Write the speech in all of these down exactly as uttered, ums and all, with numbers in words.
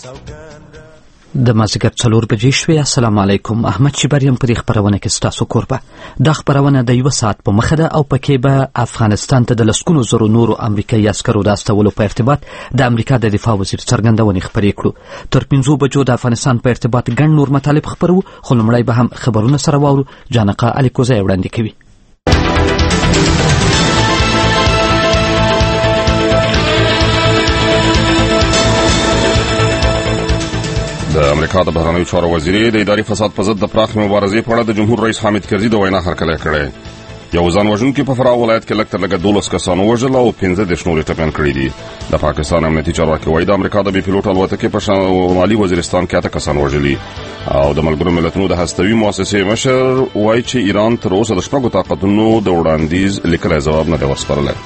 د مازدیګر څلور بجې شوې. السلام علیکم. احمد شیبر یم په دې خپرونه کې ستاسو کوربه. دا خپرونه د یوه ساعت په مخه ده او پکې به افغانستان ته د لسګونو زرو نورو امریکایي عسکرو د استولو په ارتباط د امریکا د دفاع وزیر څرګندونې خپرې کړو. تر پنځو بجو د افغانستان په ارتباط ګڼ نور مطالب خپرو، خو لومړی به هم خبرونه سره واورو. جانقه الیکوزی وړاندې کوي. د امریکا د بهرنیو چارو وزیر د اداري فساد په ضد د پراخې مبارزې په اړه د جمهور رئیس حامد کرزي د وینا هرکلی کړی. یو ځان وژونکي په فراه ولایت کې لږ تر لږه دولس کسان ووژل او پنځه دېرش نور یې ټپیان کړي دي. د پاکستان امنیتي چارواکي وایي د امریکا د بې پیلوټ الوتکې په شمالي وزیرستان کې اته کسان وژلي. او د ملګرو ملتونو د هستوي مؤسسې مشر وایي چې ایران تر اوسه د شپږو طاقتونو د وړاندیز لیکلی ځواب نه دی ورسپارلی.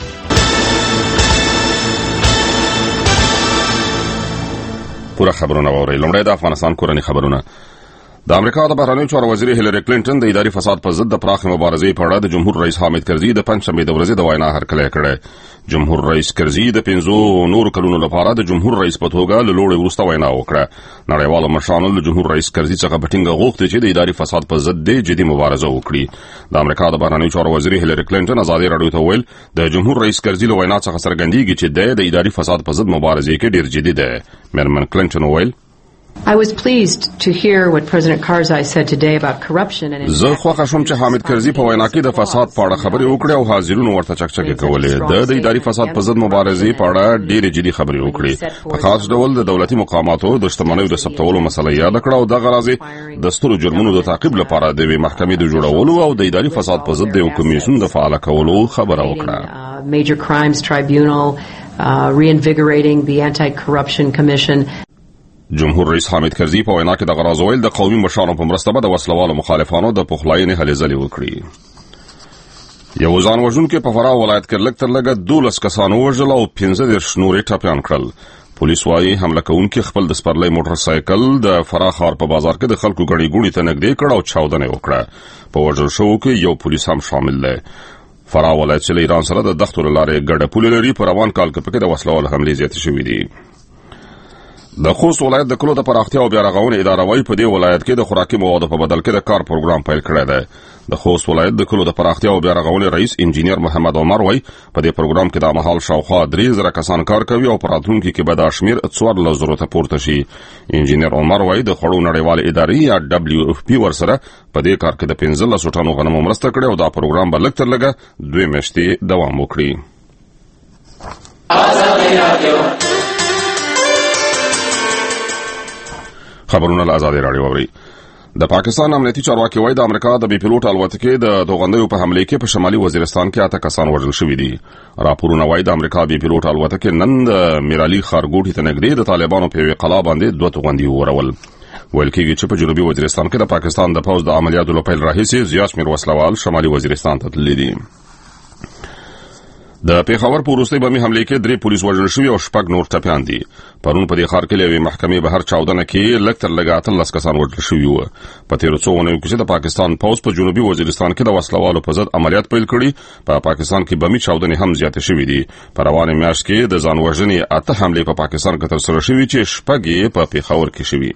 پوره خبرونه واورئ. لومړی د افغانستان کورني خبرونه. د امریکا د بهرنیو چارو وزیر هیلری کلینټن د اداري فساد په ضد د پراخې مبارزې په اړه د جمهور رئیس حامد کرزي د پنجشنبې د ورځې د وینا هرکلی کړی. جمهور رئیس کرزي د پنځو نورو کلونو لپاره د جمهور رئیس په توګه له لوړې وروسته وینا وکړه. نړیوالو مشرانو له جمهور رئیس کرزي څخه په ټینګه غوښتي چې د اداري فساد په ضد جدي مبارزه وکړي. د امریکا د بهرنیو چارو وزیر هیلری کلینټن ازادي راډیو ته ویل د جمهور رئیس کرزي له وینا څخه څرګندېږي چې د اداري فساد په ضد مبارزې کې ډېر جدي دی. میرمن کلینټن ویل I was pleased to hear what President Karzai said today about corruption and زه خوښه شوم چې حامد کرزي په وینا کې د فساد په اړه خبرې وکړې او حاضرینو ورته چکچکې کولې. د د اداري فساد په ضد مبارزې په اړه ډېرې جدي خبرې وکړې. په خاص ډول د دولتي مقاماتو د شتمنیو د ثبتولو مسله یاد کړه او دغه راز د سترو جرمونو د تعقیب لپاره د یوې محکمې د جوړولو او د اداري فساد په ضد د یو کمیسیون د فعاله کولو خبره وکړه. Major Crimes Tribunal, uh, reinvigorating the Anti-Corruption Commission. جمهور رئیس حامد کرزي په وینا کې د غراض ویل د قومي مشرانو په مرسته به د وسلوالو مخالفانو د پخلاینې هلې ځلې وکړي. یو ځان وژونکی په فراه ولایت کې لږ تر لږه دولس کسان ووژل او پنځه دېرش نور یې ټپیان کړل. پولیس وايي حمله کوونکي خپل د سپرلۍ موټر سایکل د فراه ښار په بازار کې د خلکو ګڼې ګوڼې ته نږدې کړ او چاودنه یې وکړه. په وژل شوو کې یو پولیس هم شامل دی. فراه ولایت چې له ایران سره د دښتو له لارې ګډه پوله لري، په روان کال کې پکې د وسلوالو حملې زیاتې شوې دي. د خوست ولایت د کلو د پراختیا او بیا رغونې اداره وايي په دې ولایت کې د خوراکي موادو په بدل کې د کار پروګرام پیل کړی دی. د خوست ولایت د کلو د پراختیا او بیا رغونې رئیس انجینیر محمد عمر وايي په دې پروګرام کې د مهال شاوخوا درې زره کسان کار کوي او په راتلونکي کې به دا شمېر څوارلس زرو ته پورته شي. انجینیر عمر وايي د خوړو نړیوالې ادارې یا دبليو اف پی ورسره په دې کار کې د پنځلسو ټنو غنمو مرسته کړې او دا پروګرام به لږ تر لږه دوه میاشتې دوام وکړي. خبرونه له ازادي راډیو اوري. د پاکستان امنیتي چارواکي وایي د امریکا د بې پیلوټ الوتکې د توغندیو په حملې کې په شمالي وزیرستان کې اته کسان وژل شوي دي. راپورونه وایي د امریکا بې پیلوټ الوتکې نن د میرالي ښارګوټي ته نږدې د طالبانو په یوې قلا باندې دوه توغندي وورول. ویل کېږي چې په جنوبي وزیرستان کې د پاکستان د پوځ د عملیاتو له پیل راهیسې زیات شمېر وسلوال شمالي وزیرستان ته تللي دي. د پیښور په وروستۍ بمي حملې کې درې پولیس وژل شوي او شپږ نور ټپیان دي. پرون په دې ښار کې له یوې محکمې بهر چاودنه کې لږ تر لږه اتلس کسان وژل شوي وو. په تېرو څو اونیو کې چې د پاکستان پوځ په جنوبي وزیرستان کې د وسلوالو په ضد عملیات پیل کړي، په پاکستان کې بمي چاودنې هم زیاتې شوي دي. په روانه میاشت کې د ځان وژنې اته حملې په پاکستان کې ترسره شوي چې شپږ یې په پیښور کې شوي.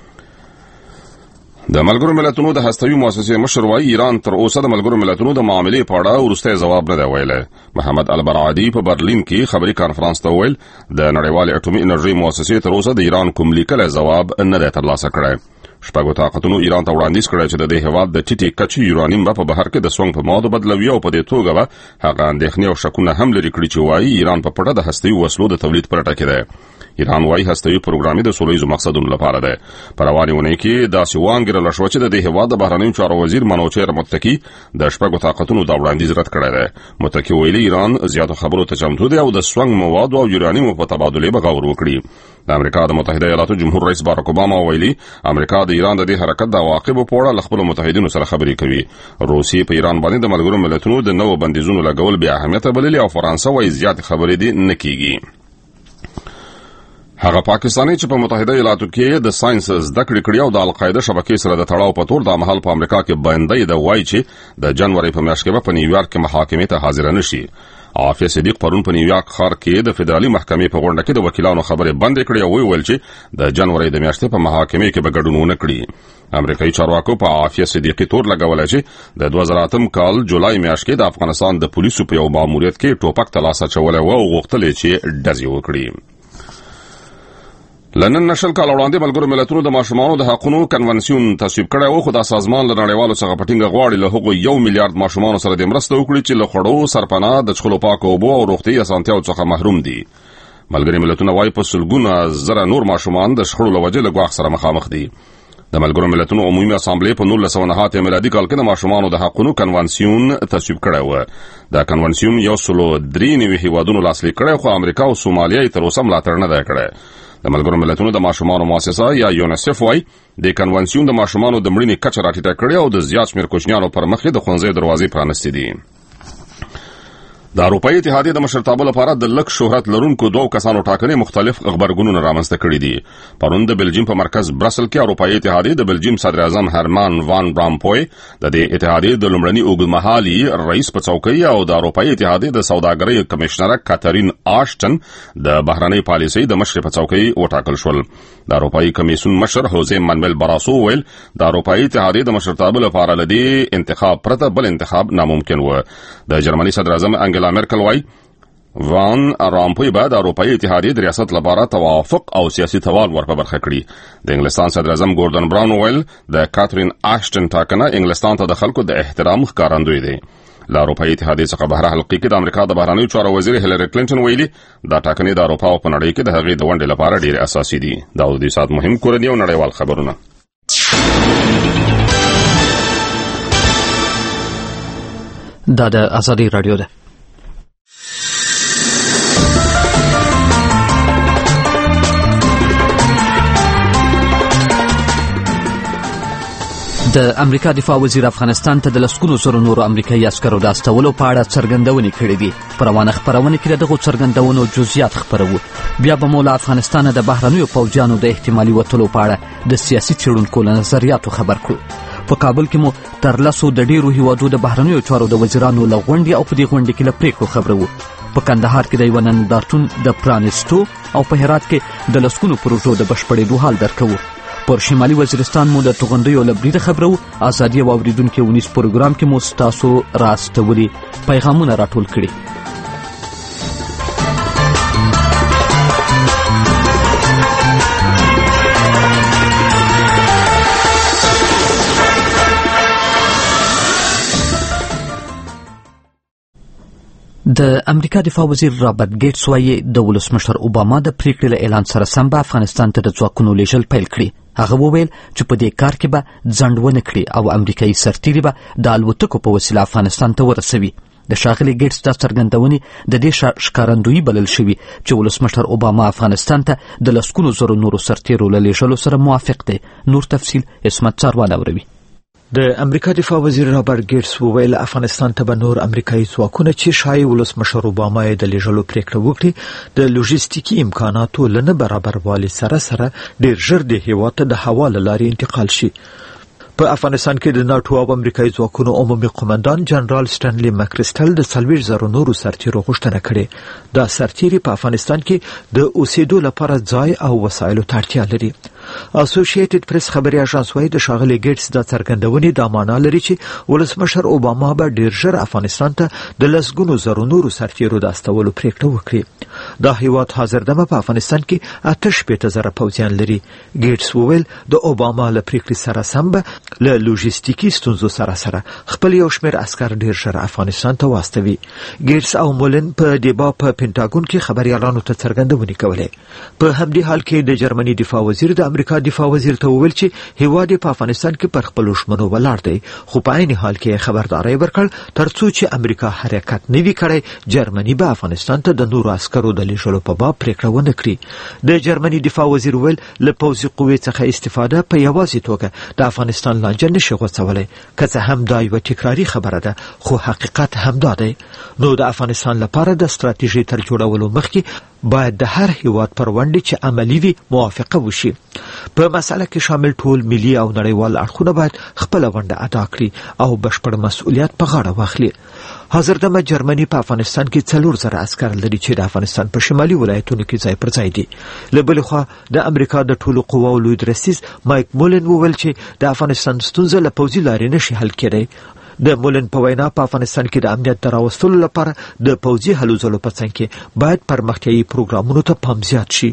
د ملګرو ملتونو د هستوي مؤسسې مشر وايي ایران تر اوسه د ملګرو ملتونو د معاملې په اړه وروستی ځواب نه دی ویلی. محمد البرعادي په برلین کې خبري کانفرانس ته ویل د نړیوالې اټومي انرژۍ مؤسسې تر اوسه د ایران کوم لیکلی ځواب نه دی ترلاسه کړی. شپږو طاقتونو ایران ته وړاندیز کړی چې د دې هېواد د ټیټې کچې یورانیم به په بهر کې د سونګ په موادو بدلوي او په دې توګه به هغه اندېښنې او شکونه هم لرې کړي چې وايي ایران په پټه د هستوي وسلو د تولید په لټه کې دی. ایران وايي هستوي پروګرام د سولهییزو مقصدونو لپاره دی. په روانې اونۍ کې داسې وانګېرله شوه چې د دې هېواد د بهرنیو چارو وزیر منوچهر متکي د شپږو طاقتونو دا وړاندیز رد کړی دی. متکي ویلي ایران زیاتو خبرو ته چمتو دی او د سونګ موادو او یورانیمو په تبادلې به غور وکړي. د امریکا د متحده ایالاتو جمهور رئیس باراک اوباما ویلي امریکا د ایران د دې حرکت د عواقبو په اړه له خپلو متحدینو سره خبرې کوي. روسیې په ایران باندې د ملګرو ملتونو د نوو بندیزونو لګول بې اهمیته بللي او فرانسه وايي زیاتې خبرې دې نه کیږي. هغه پاکستاني چې په متحده ایالاتو کې د ساينس زده کړې کړې او د القاعده شبکې سره د تړاو په تور د مهال په امریکا کې باندې د وایي چې د جنوري په میاشت کې په نیویارک کې محاکمې ته حاضر نشي. عافیه صدیق پرون په نیویارک ښار کې د فدرالي محکمې په غونډه کې د وکیلانو خبرې بندې کړې او ویل چې د جنوري د میاشتې په محاکمې کې به ګډون ونه کړي. امریکایي چارواکو په عافیه صدیقي تور لګولای چې د دوه زره اتم کال جولای میاشت کې د افغانستان د پولیسو په یو ماموریت کې ټوپک ترلاسه چولای و او غوښتل چې ډزې وکړي. لنن نشل کال وړاندې ملګرو ملتونو د ماشومانو د حقوقو کنونسیون تصویب کړی و، خو د سازمان له نړیوالو څخه په ټینګه غواړي له هغو یو میلیارډ ماشومانو سره د مرسته وکړي چې له خوړو، سرپناه، د څښلو پاکو اوبو او روغتیايي اسانتیاو څخه محروم دي. ملګري ملتونه وايي په سلګونه زره نور ماشومان د شخړو له وجې له ګواښ سره مخامخ دي. د ملګرو ملتونو عمومي اسامبلې په نولس سوه نهه میلادي کال کې د ماشومانو د حقوقو کنونسیون تصویب کړی و. دا کنونسیون یو سلو درې نوي هیوادونو لاسلیک کړی، خو امریکا او سومالیا یې تر اوسه ملاتړ نه دی کړی. د ملګرو ملتونو د ماشومانو مؤسسه یا یونیسف وايي د کنونسیون د ماشومانو د مړینې کچه راټیټه کړې او د زیات شمېر کوچنیانو پر مخ د ښوونځیو دروازې پرانستې دي. د اروپایي اتحادیې د مشرتابه لپاره د لږ شهرت لرونکو دوو کسانو ټاکنې مختلف خبرګونونه رامنځته کړي دي. پرون د بلجیم په مرکز برسل کې اروپایي اتحادیې د بلجیم صدر اعظم هرمان وان برامپوی د دې اتحادیې د لومړني اوږدمهالي رئیس په څوکۍ او د اروپایي اتحادیې د سوداګرۍ کمشنره کاترین آشټن د بهرنۍ پالیسۍ د مشر په څوکۍ وټاکل شول. د اروپایي کمیسیون مشر هوزه مانویل براسو ویل د اروپایي اتحادیې د مشرتابه لپاره لدی انتخاب پرته بل انتخاب ناممکن و. د جرمني صدر اعظم انګلا مرکل وايي وان رامپوی به د اروپایي اتحادیې د ریاست لپاره توافق او سیاسي توال ور په برخه کړي. د انګلستان صدر اعظم ګوردن براون ویل د کاترین آشټن ټاکنه انګلستان ته د خلکو د احترام ښکارندوی دی. له اروپایي اتحادیې څخه بهر حلقې کې د امریکا د بهرنیو چارو وزیر هیلری کلینټن ویلي دا ټاکنې د اروپا او په نړۍ کې د هغې د ونډې لپاره ډېر اساسي دي. دا د دې ساعت مهم کورني او نړیوال خبرونه. دا د ازادي رادیو ده. د امریکا دفاع وزیر افغانستان ته د لسګونو زرو نورو امریکایي عسکرو د استولو په اړه څرګندونې کړې دي. په روانه خپرونه کې د دغو څرګندونو جزئیات خپروو. بیا به مو له افغانستانه د بهرنیو پوځیانو د احتمالي وتلو په اړه د سیاسي څېړونکو له نظریاتو خبر کړو. په کابل کې مو تر لسو د ډېرو هیوادو د بهرنیو چارو د وزیرانو له غونډې او په دې غونډې کې له پریکړو خبرو. په کندهار کې د یوه نندارتون د پرانیستو او په هرات کې د لسګونو پروژو د بشپړېدو حال درکوو. پر شمالي وزیرستان مو د توغندیو له بریده خبرو. ازادي او اوریدونکو ونیس پروګرام کې مو ستاسو راستولي پیغامونه راټول کړي. د امریکا دفاع وزیر رابرټ ګیټس وايي د ولسمشر اوباما د پریکړې له اعلان سره سم به افغانستان ته د ځواکونو لیږل پیل کړي. هغه وویل چې په دې کار کې به ځنډ ونه کړي او امریکایي سرتیري به د الوتکو په وسیله افغانستان ته ورسوي. د ښاغلي ګیټس دا څرګندونې د دې ښکارندویي بلل شوي چې ولسمشر اوباما افغانستان ته د لسګونو زرو نورو سرتیرو له لیږلو سره موافق دی. نور تفصیل اسمت څاروان اوري. د امریکا دفاع وزیر رابرټ ګیټس وویل افغانستان ته به نور امریکایي ځواکونه چې شایي ولسمشر اوباما یې د لیږلو پریکړه وکړي د لوژیستیکي امکاناتو له نه برابروالي سره سره ډېر ژر د هېواد ته د هوا له لارې انتقال شي. په افغانستان کې د ناټو او امریکایي ځواکونو عمومي قومندان جنرال سټنلی مکریسټل د څلوېښت زرو نورو سرتیرو غوښتنه کړې. دا سرتیري په افغانستان کې د اوسېدو لپاره ځای او وسایلو ته اړتیا لري. اسوسییټډ پریس خبري اژانس وايي د ښاغلي ګیټس دا څرګندونې دا معنا لري چې ولسمشر اوباما به ډېر ژر افغانستان ته د لسګونو زرو نورو سرتیرو د استولو پریکړه وکړي. دا هیواد حاضر دمه په افغانستان کې اته شپېته زره پوځیان لري. ګیټس وویل د اوباما له پریکړې سره سم به له لوژیستیکي ستونزو سره سره خپل یو شمېر عسکر ډېر ژر افغانستان ته واستوي. ګیټس او مولن په دبا په پینټاګون کې خبريالانو ته څرګندونې کولې. په همدې حال کې د جرمني دفاع وزیر د امریکا دفاع وزیر ته وویل چې هیواد په افغانستان کې پر خپل شمنو ولاړ دی، خو په عین حال کې خبرداري ورکړ ترڅو چې امریکا حرکت نه وی کړی جرمني به افغانستان ته د نورو عسکرو د لیږلو په باب پریکړه ونه کړي. د جرمني دفاع وزیر ویل له پوځي قوې څخه استفاده په یوازې توګه د افغانستان لانجه نشي غوڅولی، که څه هم دا یوه تکراري خبره ده خو حقیقت همدا دی. نو د افغانستان لپاره د ستراتیژۍ تر جوړولو مخکې باید د هر هیواد پر ونډې چې عملي وي موافقه وشي. په مسله کې شامل ټول ملي او نړیوال اړخونه باید خپل ونډه ادا کړي او بشپړ مسؤلیت په غاړه واخلي. حاضردمه جرمني په افغانستان کې څلور زره عسکر لري چې د افغانستان په شمالي ولایتونو کې ځای پر ځای دي. له بلې خوا د امریکا د ټولو قواو لوی درسیز مایک مولن وویل چې د افغانستان ستونزه له پوځي لارې نشي حل کېدی. د مولن په وینا په افغانستان کې د امنیت د راوستلو لپاره د پوځي هلو ځلو په څنګ کې باید پرمختیایي پروګرامونو ته پام زیات شي.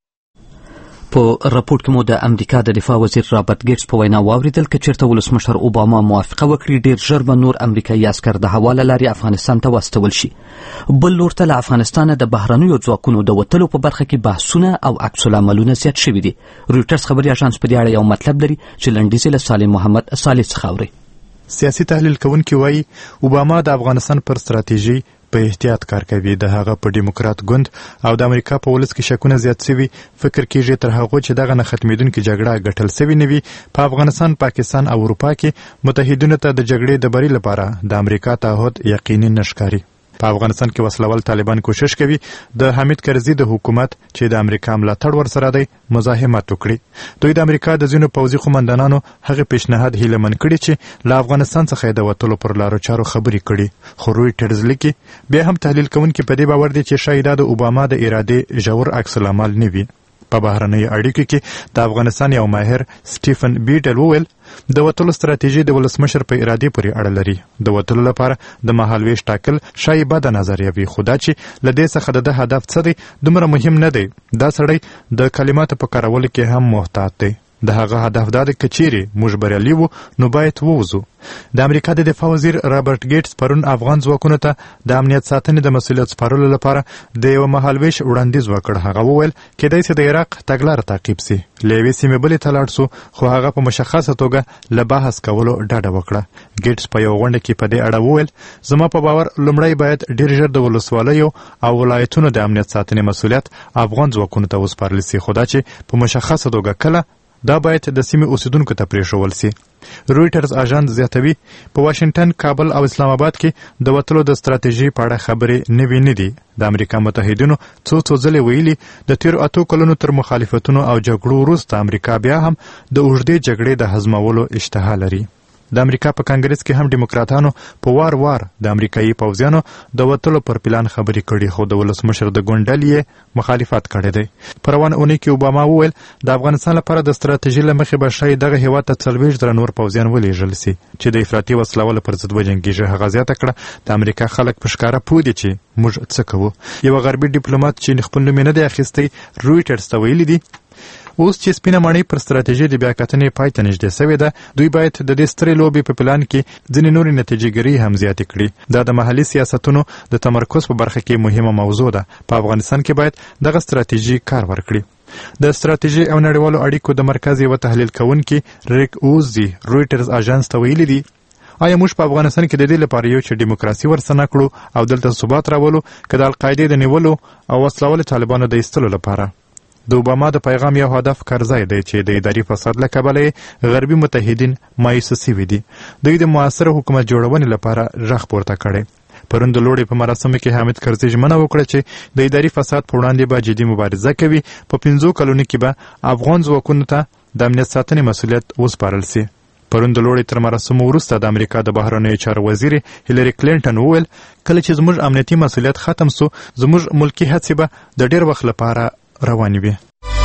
په راپورټ کې مو د امریکا د دفاع وزیر رابرټ ګیټس په وینا واوریدل چې چیرته ولسمشر اوباما موافقه وکړي ډیر ژر به نور امریکایي عسکر د هوا له لارې افغانستان ته واستول شي. بل لور ته له افغانستانه د بهرنیو ځواکونو د وتلو په برخه کې بحثونه او عکس العملونه زیات شوي دي. رویټرز خبري اژانس په دې اړه یو مطلب لري چې لنډیز له سالم محمد صالح څخه اوري. سیاسي تحلیل کوونکي وایي اوباما د افغانستان پر ستراتیژي په احتیاط کار کوي. د هغه په ډیموکرات ګوند او د امریکا په ولس کې شکونه زیات شوي. فکر کیږي تر هغه چې دغه نه ختمېدونکې جګړه ګټل شوې نه وي په افغانستان، پاکستان او اروپا کې متحدینو ته د جګړې د بری لپاره د امریکا تعهد یقیني نشکاري. په افغانستان کې وسلوال طالبان کوشش کوي د حامد کرزي د حکومت چې د امریکا ملاتړ ورسره دی مزاحمت وکړي. دوی د امریکا د ځینو پوځي قومندانانو هغه پیشنهاد هیلهمن کړي چې له افغانستان څخه د وتلو پر لارو چارو خبرې کړي. خو رویټرز لیکي بیا هم تحلیل کوونکي په دې باور دي چې شاید د اوباما د ارادې ژور عکس العمل نه وي. په بهرنیو اړیکو کې د افغانستان یو ماهر سټیفن بیټل وویل د وتلو ستراتیژي د ولسمشر په ارادې پورې اړه لري. د وتلو لپاره د مهالویش ټاکل شاید بده نظریه وي، خو دا چې له دې څخه د هدف څه دی دومره مهم نه دی. دا سړی د کلماتو په کارولو کې هم محتاط دی. د هغه هدف دا دی که چیرې موږ بریالي وو نو باید ووځو. د امریکا د دفاع وزیر رابرټ ګیټس پرون افغان ځواکونو ته د امنیت ساتنې د مسؤلیت سپارلو لپاره د یو مهالویش وړاندیز وکړ. هغه وویل کېدای شي د عراق تګلاره تعقیب سي، له یوې سیمې بلې ته لاړ سو، خو هغه په مشخصه توګه له بحث کولو ډډه وکړه. ګیټس په یو غونډه کې په دې اړه وویل زما په باور لومړی باید ډېر ژر د ولسوالیو او ولایتونو د امنیت ساتنې مسؤلیت افغان ځواکونو ته وسپارل سي، خو دا چې په مشخصه توګه کله دا باید د سیمې اوسیدونکو ته پرېښول سي. رویټرز اژانس زیاتوي په واشنگټن، کابل او اسلام آباد کې د وتلو د ستراتیژي په اړه خبرې نوي نه دي. د امریکا متحدینو څو څو ځلې ویلي د تیرو اتو کلونو تر مخالفتونو او جګړو وروسته امریکا بیا هم د اوږدې جګړې د هضمولو اشتها لري. د امریکا په کانګرس کې هم ډیموکراتانو په وار وار د امریکایي پوځیانو د وتلو پر پلان خبرې کړي، خو د ولسمشر د ګوند یې مخالفت کړی دی. په روانه اونۍ کې اوباما وویل د افغانستان لپاره د ستراتیژي له مخې به شاید دغه هېواد ته څلوېښت زره نور پوځیان ولېږل سي چې د افراطي وسلوالو پر ضد وجنګېږي. هغه زیاته کړه د امریکا خلک په ښکاره پوه دي چې موږ څه کوو. یو غربي ډیپلومات چې خپل نوم یې نه دی اخیستی رویټرز ته ویلي دي اوس چې سپینه ماڼۍ پر ستراتیژي د بیاکتنې پای ته نږدې سوې ده، دوی باید د دې سترې لوبې په پلان کې ځینې نورې نتیجهګرۍ هم زیاتې کړي. دا د محلي سیاستونو د تمرکز په برخه کې مهمه موضوع ده. په افغانستان کې باید دغه ستراتیژي کار ورکړي. د ستراتیژي او نړیوالو اړیکو د مرکز یوه تحلیل کوونکي ریک اوزي رویټرز اژانس ته ویلي دي آیا موږ په افغانستان کې د دې لپاره یو چې دیموکراسي ورسنه کړو او دلته ثبات راولو که د القاعدې د نیولو او وسلوالو طالبانو د ایستلو لپاره؟ د اوباما د پیغام یو هدف کرزی دی چې د اداري فساد له کبله غربي متحدین مایوسه سوي دي. دوی د موثره حکومت جوړونې لپاره غږ پورته کړی. پرون د لوړې په مراسمو کې حامد کرزي ژمنه وکړه چې د اداري فساد په وړاندې به جدي مبارزه کوي. په پنځو کلونو کې به افغان ځواکونو ته د امنیت ساتنې مسؤلیت وسپارل سي. پرون د لوړې تر مراسمو وروسته د امریکا د بهرنیو چارو وزیر هیلری کلینټن وویل کله چې زموږ امنیتي مسؤلیت ختم سو زموږ ملکي هڅې به د ډېر وخت لپاره روانې وي.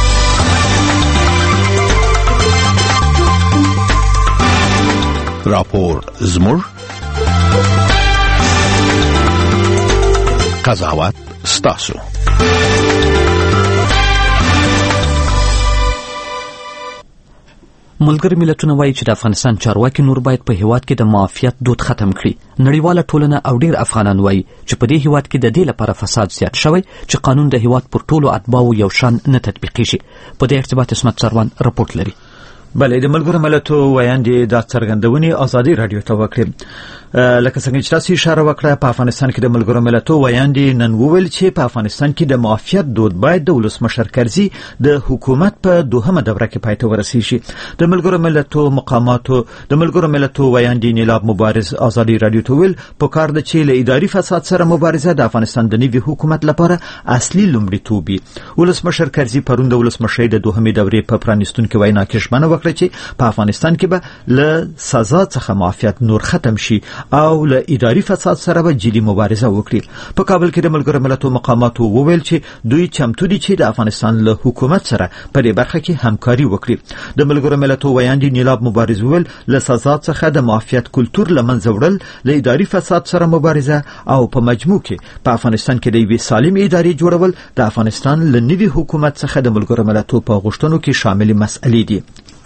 راپور زموږ قضاوت ستاسو. ملګري ملتونه وایي چې د افغانستان چارواکي نور باید په هیواد کې د معافیت دود ختم کړي. نړیواله ټولنه او ډیر افغانان وایي چې په دې هیواد کې د دې لپاره فساد زیات شوی چې قانون د هیواد پر ټولو اتباعو یو شان نه تطبیقیږي. په دې ارتباط اسمت سروان رپورټ لري. بله د ملګرو ملتونو ویاندې د څرګندونې ازادي رادیو ته وکړه. لکه څنګه چې تاسو اشاره وکړه په افغانستان کې د ملګرو ملتونو ویاندې نن وویل چې په افغانستان کې د معافیت دود باید د ولسمشر کرزي د حکومت په دوهمه دوره کې پای ته ورسیږي. د ملګرو ملتونو مقاماتو د ملګرو ملتونو ویاندې نیلاب مبارز ازادي رادیو ته ویل په کار د چې له اداري فساد سره مبارزه د افغانستان د نوي حکومت لپاره اصلي لومړیتوب وي. ولسمشر کرزي پرون د ولسمشر د دوهمې دورې په پرانیستونکو وینا کې ژمنه وکړه چې په افغانستان کې به له سزا څخه معافیت نور ختم شي او له اداري فساد سره به جدي مبارزه وکړي. په کابل کې د ملګرو ملتونو مقاماتو وویل چې دوی چمتو دي چې د افغانستان له حکومت سره په دې برخه کې همکاري وکړي. د ملګرو ملتونو ویاندې نیلاب مبارز وویل له سزا څخه د معافیت کلتور له منځه وړل، له اداري فساد سره مبارزه او په مجموع کې په افغانستان کې د یوې سالمې ادارې جوړول د افغانستان له نوي حکومت څخه د ملګرو ملتونو په غوښتنو کې شامل مسئلې دي.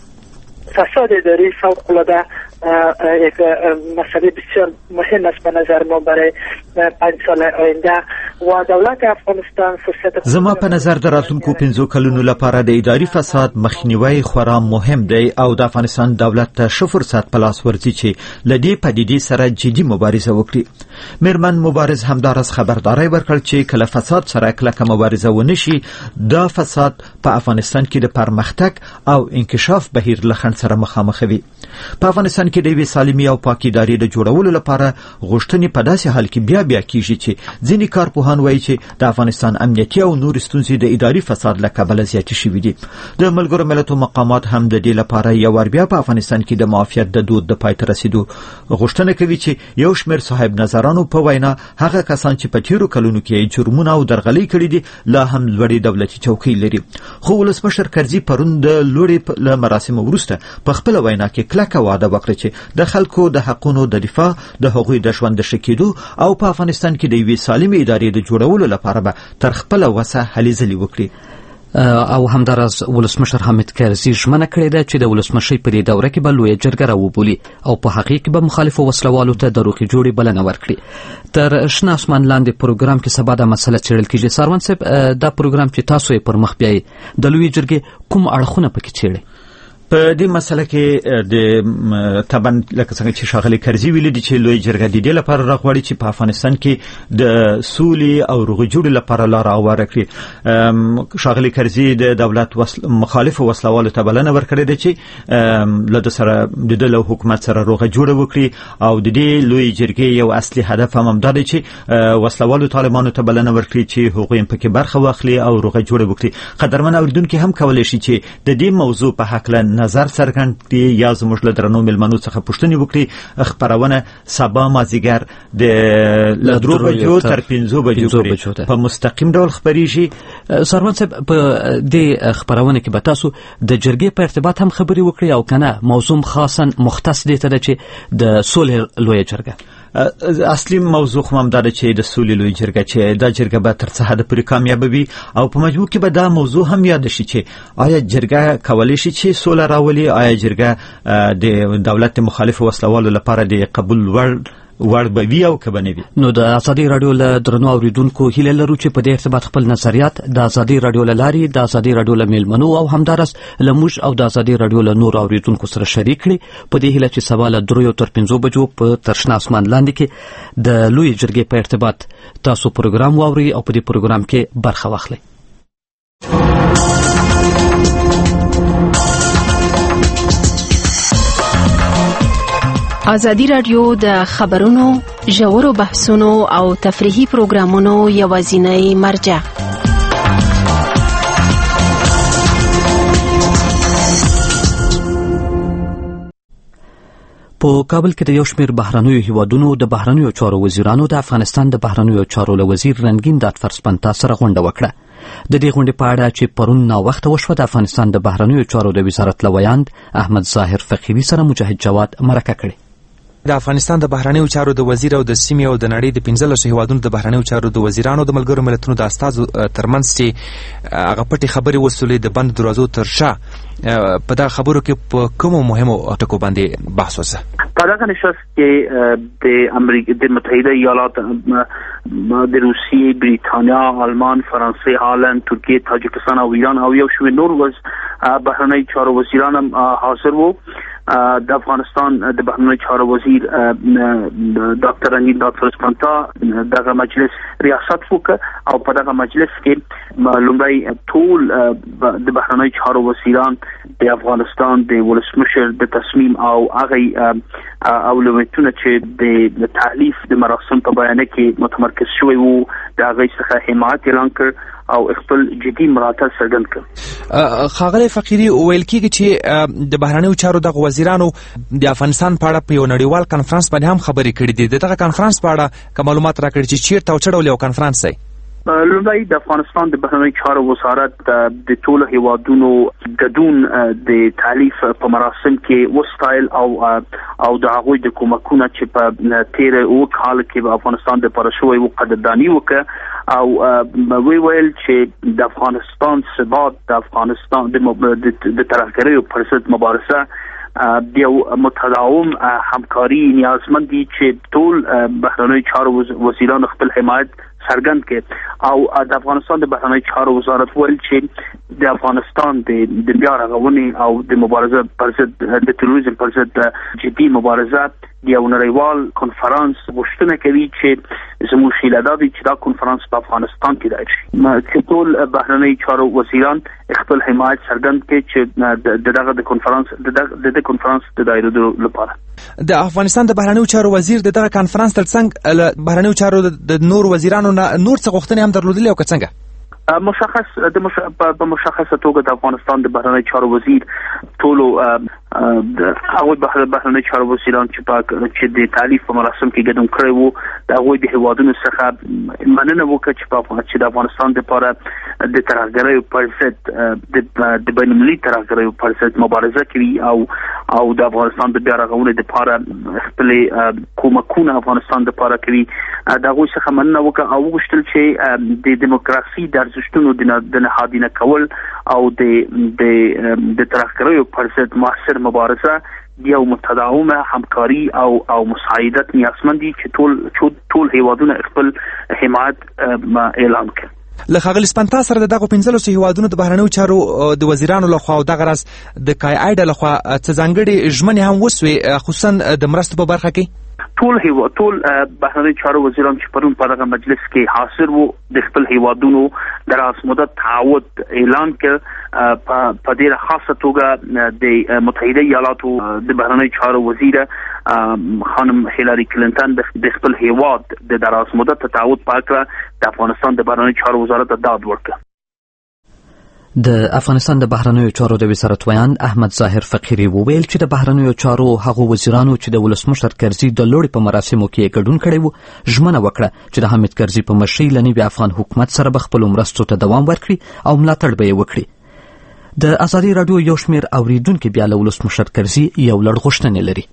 فساد اداری فوق العاده یک مسئله بسیار مهم است به نظر ما برای پنج سال آینده و دولت افغانستان فرصت زما په نظر د راتلونکو پنځو کلونو لپاره د اداري فساد مخنیوي خورا مهم دی او د افغانستان دولت ته ښه فرصت په لاس ورځي چې له دې پدیدې سره جدي مبارزه وکړي. میرمن مبارز همدارس خبرداری ورکړ چې کله فساد سره کلکه مبارزه ونشي دا فساد په افغانستان کې د پرمختګ او انکشاف بهیر له خنډ سره مخامخ وي. په افغانستان کې د یوې سالمې او پاکې ادارې د جوړولو لپاره غوښتنې په داسې حال کې بیا بیا کیږي چې ځینې کارپوهان وایي چې د افغانستان امنیتي او نور ستونزې د اداري فساد له کبله زیاتې شوي دي. د ملګرو ملتونو مقامات هم د دې لپاره یو وار بیا په افغانستان کې د معافیت د دود د پای ته رسیدو غوښتنه کوي چې یو شمېر صاحب نظرانو په وینا هغه کسان چې په تیرو کلونو کې جرمونه او درغلۍ کړي دي لا هم لوړې دولتي چوکۍ لري. خو ولسمشر کرزي پرون د لوړې له مراسمو وروسته په خپله وینا کې کلکه وعده وکړه چې د خلکو د حقونو د دفاع، د هغوی د ژوند د ښه کېدو او په افغانستان کې د یوې سالمې ادارې د جوړولو لپاره به تر خپله وسه هلې ځلې وکړي. او همداراز ولسمشر حامد کرزي ژمنه کړې ده چې د ولسمشۍ په دې دوره کې به لویه جرګه راوبولي او په هغې کې به مخالفو وسلوالو ته د روغې جوړې بلنه ورکړي. تر شنه اسمان لاندې پروګرام کې سبا دا مسله څېړل کېږي. ساروان صاحب، دا پروګرام چې تاسو یې پر مخ بیایي د لویې جرګې کوم اړخونه پکې څېړئ؟ په دې مسله کې د طبعا لکه څنګه چې ښاغلي کرزي ویلي دي چې لوی جرګه د دې لپاره راغواړي چې په افغانستان کې د سولې او روغې جوړې لپاره لاره هواره کړي. ښاغلي کرزي د دولت وسل... مخالفو وسلوالو ته بلنه ورکړې ده چې له د سره د ده له حکومت سره روغه جوړه وکړي او د دې لوی جرګې یو اصلي هدف هم همدا دی چې وسلوالو طالبانو ته بلنه ورکړي چې هغوی هم پکې برخه واخلي او روغه جوړه وکړي. قدرمن اورېدونکي هم کولی شي چې د دې موضوع په هکله نظر څرګند کړي یا زموږ له درنو مېلمنو څخه پوښتنې وکړي. خپرونه سبا مازدیګر د له درو بجو تر پنځو بجو پورې په مستقیم ډول خپریږي. سروان صاحب، په دې خپرونه کې به تاسو د جرګې په ارتباط هم خبرې وکړي او کنه موضوع خاصا مختص دي ته ده چې د صلح لویه جرګه اصلي موضوع خو هم دا ده چې د سولې لوی جرګه چې دا جرګه به تر څه حده پورې کامیابه وي او په مجموع کې به دا موضوع هم یاد شي چې آیا جرګه کولی شي چې سوله راولي، آیا جرګه د دولت مخالفو وسلوالو لپاره د قبول وړ وړ به وي او که به نه وي. نو د ازادي راډیو له درنو اورېدونکو هیله لرو چې په دې ارتباط خپل نظریات د ازادي راډیو له لارې د ازادي راډیو له میلمنو او همداراز له موږ او د ازادي راډیو له نورو اورېدونکو سره شریک کړي. په دې هیله چې سبا له دریو تر پنځو بجو په تر شنه اسمان لاندې کې د لویې جرګې په ارتباط تاسو پروګرام واورئ او په دې پروګرام کې برخه واخلئ. ازادي راډیو د خبرونو، ژورو بحثونو او تفریحي پروګرامونو یوازینۍ مرجع. په کابل کې د یو شمېر بهرنیو هیوادونو د بهرنیو چارو وزیرانو د افغانستان د بهرنیو چارو له وزیر رنګین دادفر سپنتا سره غونډه وکړه. د دې غونډې په اړه چې پرون ناوخته وشوه د افغانستان د بهرنیو چارو د وزارت له ویاند احمد ظاهر فقیري سره مجاهد جواد مرکه کړې. د افغانستان د بهرنیو چارو د وزیر او د سیمې او د نړۍ د پنځلسو هیوادونو د بهرنیو چارو د وزیرانو د ملګرو ملتونو د استازو ترمنځ چې هغه پټې خبرې وسولې د بند دروازو تر شا په دا خبرو کې په کومو مهمو ټکو باندې بحث وسه؟ په دغه نشست کې د امریکا د متحده ایالات د روسیې، بریتانیا، آلمان، فرانسې، هالند، ترکیه، تاجکستان او ایران او یو شمېر نور وز بهرنیو چارو وزیران هم حاضر وو. د افغانستان د بهرنیو چارو وزیر ډاکټر رنګین دادفر سپنتا دغه مجلس ریاست وکړ او په دغه مجلس کې لومړی ټول د بهرنیو چارو وزیران د افغانستان د ولسمشر د تصمیم او هغه اولویتونه چې د تعلیف د مراسم په بیان کې متمرکز شوی وو د هغه څخه حمایت اعلان کړ او خپل جدي ملاتړ څرګند کړ. خاغلی فقيري ویل کېږي چې د بهرنیو چارو د وزیرانو د افغانستان په اړه په یو نړیوال کانفرنس باندې هم خبرې کړې دي. دغه کانفرنس په اړه کوم معلومات راکړي چې چیرته او چړول یو کانفرنس دی؟ لومړی د افغانستان د بهرنیو چارو وزارت د ټولو هیوادونو ګډون د تالیف په مراسم کې وستایل او او د هغوی د کومکونو چې په تیر او کال کې په افغانستان د پرشوي او قدردانی وکړه او وی ویل چې د افغانستان ثبات د افغانستان د ترهګرۍ پر ضد مبارزه د یو متداوم همکاري نیازمند دي چې ټول بهرنیو چارو وزیران خپل حمایت څرګند کړي او د افغانستان د بهرنیو چارو وزارت ویل چې د افغانستان د بیا رغونې او د مبارزه پر ضد د تروریزم پر ضد جدي مبارزه د یو نړیوال کنفرانس غوښتنه کوي چې زموږ هیله ده چې دا کنفرانس په افغانستان کې راشي چې ټول بهرنیو چارو وزیران خپل حمایت څرګند کړي چې دغه د کنفرانس د د کنفرانس د دایرو لپاره. د افغانستان د بهرنیو چارو وزیر د دغه کانفرنس ترڅنګ بهرنیو چارو د نور وزیرانو نور څه غوښتنې هم درلودلې او که څنګه؟ مشخص د مش... په مشخصه توګه د افغانستان د بهرنیو چارو وزیر ټولو د هغوی بهرنیو چارو وزیران چې په چې د تالیف په مراسم کې ګډون کړی وو د هغوی د هیوادونو څخه مننه وکړه چې په چې د افغانستان لپاره د ترهګرۍ پر ضد د بین‌المللي ترهګرۍ پر ضد مبارزه کوي او او د افغانستان د بیا رغونې لپاره خپل کومکونه افغانستان لپاره کوي د هغوی څخه مننه وکړه او وغوښتل چې د دیموکراسي د ارزښتونو د نهادینه کول او د د د ترهګرۍ پر ضد مؤثر مبارزه یو متداومه همکاري او او مساعدت نیازمند دي چې ټول ټول هیوادونه خپل حمایت اعلان کړي. له ښاغلي سپنتا سره دغه پنځلسو هیوادونو د بهرنیو چارو د وزیرانو لخوا او دغه راز د کای ایډ لخوا څه ځانګړي ژمنې هم وسوې خصوصا د مرستو په برخه کې؟ ټول هیوا ټول بهرنیو چارو وزیران چې پرون په دغه مجلس کې حاضر وو د خپل هیوادونو دراز مدت تعهد اعلان کړ په ډیره خاصه توګه د متحده ایالاتو د بهرنیو چارو وزیر خانم هیلاری کلینټن د خپل هیواد د دراز مدت تعهد پاکه د افغانستان د بهرنیو چارو وزارت داد ورکړ. د افغانستان د بهرنیو چارو د وزارت ویان احمد ظاهر فقیري وویل چې د بهرنیو چارو هغو وزیرانو چې د ولسمشر کرزي د لوړې په مراسمو کې ګډون کړی وو ژمنه وکړه چې د حامد کرزي په مشرۍ له نوي افغان حکومت سره به خپلو مرستو ته دوام ورکړي او ملاتړ به یې وکړي. د ازادي راډیو یو شمېر اوریدونکي بیا له ولسمشر کرزي یو لړ غوښتنې لري.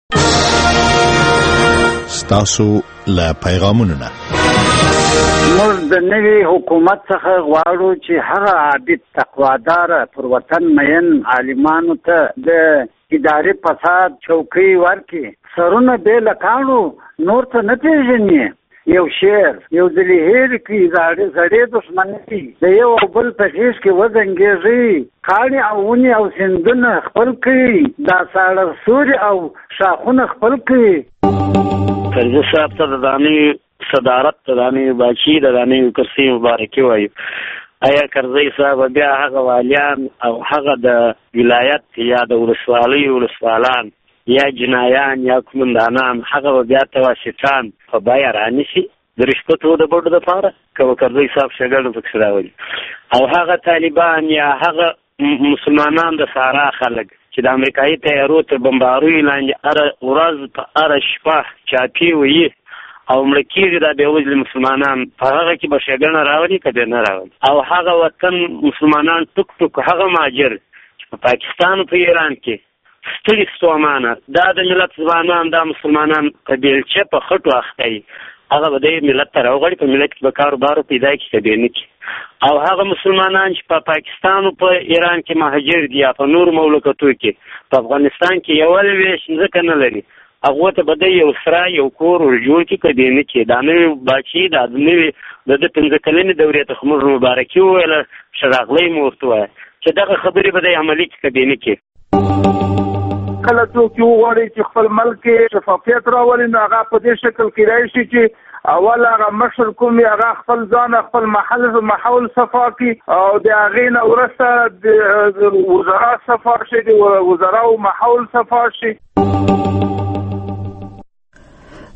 ستاسو له پیغامونو نه موږ د نوي حکومت څخه غواړو چې هغه عابد تقوادار پر وطن مین عالمانو ته د اداري فساد چوکۍ ورکړي. سرونه بې له کاڼو نور څه نه پېژني. یو شعر یو ځلې هېر کړي زړې دښمنۍ د یو او بل په غېږ کې وزنګېږي. کاڼي او ونې او سیندونه خپل کړي دا ساړه سوري او شاخونه خپل کړي. کرزي صاحب ته د دانې صدارت ته دانې باچي د دانې کرسي مبارکي وایو. آیا کرزي صاحب بیا هغه والیان او هغه د ولایت یا د ولسوالۍ ولسوالان یا جنایان یا کومندانان هغه بیا تواسطان په بیا رانیسي د رشوتو د بډو دپاره که کرزي صاحب شګړو پکښې راولي او هغه طالبان یا هغه مسلمانان د سارا خلک چې د امریکایي تیارو تر بمباروي لاندې هره ورځ په هره شپه چاپي وي او مړه کېږي دا بېوزلي مسلمانان په هغه کې به ښېګڼه راولي که بیا نه راولي او هغه وطن مسلمانان ټوک ټوک هغه مهاجر چې په پاکستان په ایران کې ستړي ستومانه دا د ملت ځوانان دا مسلمانان په بیلچه په خټو اخته وي هغه به دی ملت ته راوغړي په ملت کې به کاروبارو پیدا کړي که بیا نه کړي او هغه مسلمانان چې په پاکستان او په ایران کې مهاجر دي یا په نورو مملکتو کې په افغانستان کې یوه ویش ځکه نه لري هغه ته به د یو سره یو کور ور جوړ کړي که دی نه کړي دا نوي باچي دا نوي د ده پنځه کلنې دورې ته خو موږ مبارکي وویله ښه راغلی مو ورته ووایه چې دغه خبرې به دی عملي کړي که دی نه کړي. کله څوک وغواړي چې خپل ملک کې شفافیت راولي نو هغه په دې شکل کې راشي چې اول هغه مشر کوم هغه خپل ځان خپل محل محول صفا کړي او د هغې نه وروسته د وزرا صفا شي د وزراو محول صفا شي.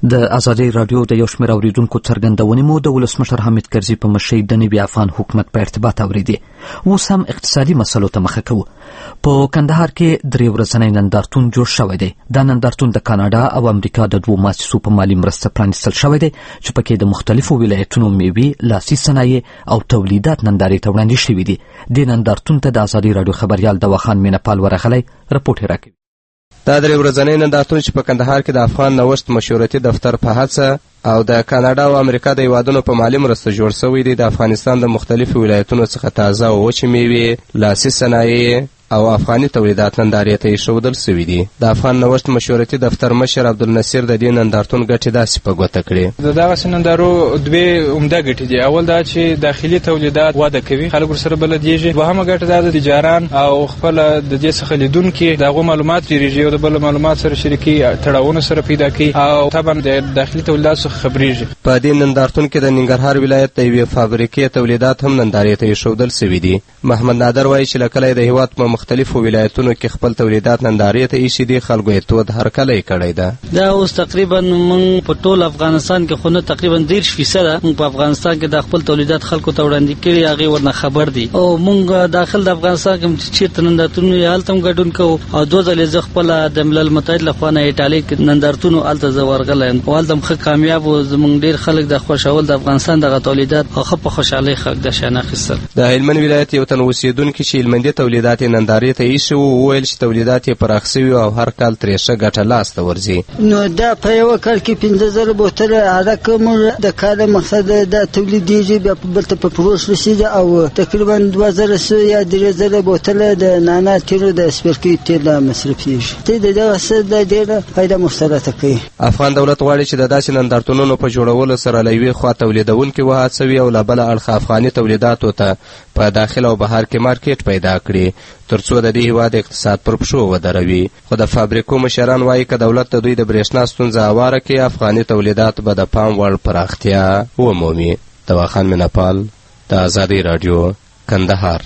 د ازادي رادیو د یو شمېر اوریدونکو څرګندونې مو د ولسمشر حامد کرزي په مشرۍ د نوي افغان حکومت په ارتباط اوریدې. اوس هم اقتصادي مسلو ته مخه کوو. په کندهار کې درې ورځنی نندارتون جوړ شوی دی. دا نندارتون د کاناډا او امریکا د دوو مؤسسو په مالي مرسته پرانیستل شوی دی چې پکې د مختلفو ولایتونو میوې، لاسي صنایع او تولیدات نندارې ته وړاندې شوي دي. دې نندارتون ته د ازادي رادیو خبریال دواخان مینهپال ورغلی رپورټ یې راکوي. دا درې ورځنی نندارتون چې په کندهار کې د افغان نوښت مشورتي دفتر په هڅه او د کاناډا او امریکا د هیوادونو په مالي مرسته جوړ شوی دی، د افغانستان د مختلفو ولایتونو څخه تازه او وچې میوې، لاسي صنایع او افغاني تولیدات نندارې ته ایښودل شوي دي. د افغان نوښت مشورتي دفتر مشر عبدالنصیر د دې نندارتون ګټې داسې په ګوته کړې. د دغسې نندارو دوې عمده ګټې دي. اول دا چې داخلي تولیدات وده کوي، خلک ورسره بلدیږي. دوهمه ګټه دا د تجاران او خپله د دې څخه لیدونکي د هغو معلومات ډېرېږي او د بل معلومات سره شریکي، تړاوونه سره پیدا کوي او طبعا د داخلي تولیداتو څخه خبرېږي. په دې نندارتون کې د ننګرهار ولایت د یوې فابریکې تولیدات هم نندارې ته ایښودل شوي دي. محمد نادر وایي چې له کله د هېواد په مختلفو ولایتونو کې خپل تولیدات نندارې ته ایښي دي، خلکو یې تود هرکلی کړی ده. دا اوس تقریبا موږ په ټول افغانستان کې خو نه تقریبا دېرش فیصده موږ په افغانستان کې د خپل تولیدات خلکو ته وړاندې کړي، هغې ورنه خبر دي. او موږ داخل د افغانستان کې چېرته نندارتون وي هلته هم ګډون کوو. او دوه ځلې زه خپله د ملل متحد لخوا نه ایټالۍ کې نندارتون و، هلته زه ورغلی یم او هلته هم ښه کامیاب و. زموږ ډېر خلک د خوښول د افغانستان دغه تولیدات او ښه په خوشحالۍ خلک د شیان اخیستل. د هلمند ولایت یو تن اوسېدونکي چې هلمندي تولیدات یې نندارې ته ایښي وو وویل چې تولیدات یې پراخ شوي او هر کال ترې ښه ګټه لاسته ورځي. نو دا په یوه کال کې پنځه زره بوتله عرق موږ د کاله مقصد دا تولیدېږي، بیا بل ته په فروش رسېږي او تقریبا دوه زره سو یا درې زره بوتله د نعناع تیلو د سپرکي تیل مصرفېږي. ته د دغه څه د ډېره فایده مشترکه کوي. افغان دولت غواړي چې د داسې نندارتونونو په جوړولو سره له یوې خوا تولیدونکي وهڅوي او له بله اړخه افغاني تولیداتو ته په داخل او بهر کې مارکیټ پیدا کړي تر څو د دې هېواد اقتصاد پر پښو ودروي. خو د فابریکو مشران وایي که دولت د دوی د برېښنا ستونزه هواره کړي، افغاني تولیدات به د پام وړ پراختیا ومومي. دواخان مینهپال، د ازادي راډیو، کندهار.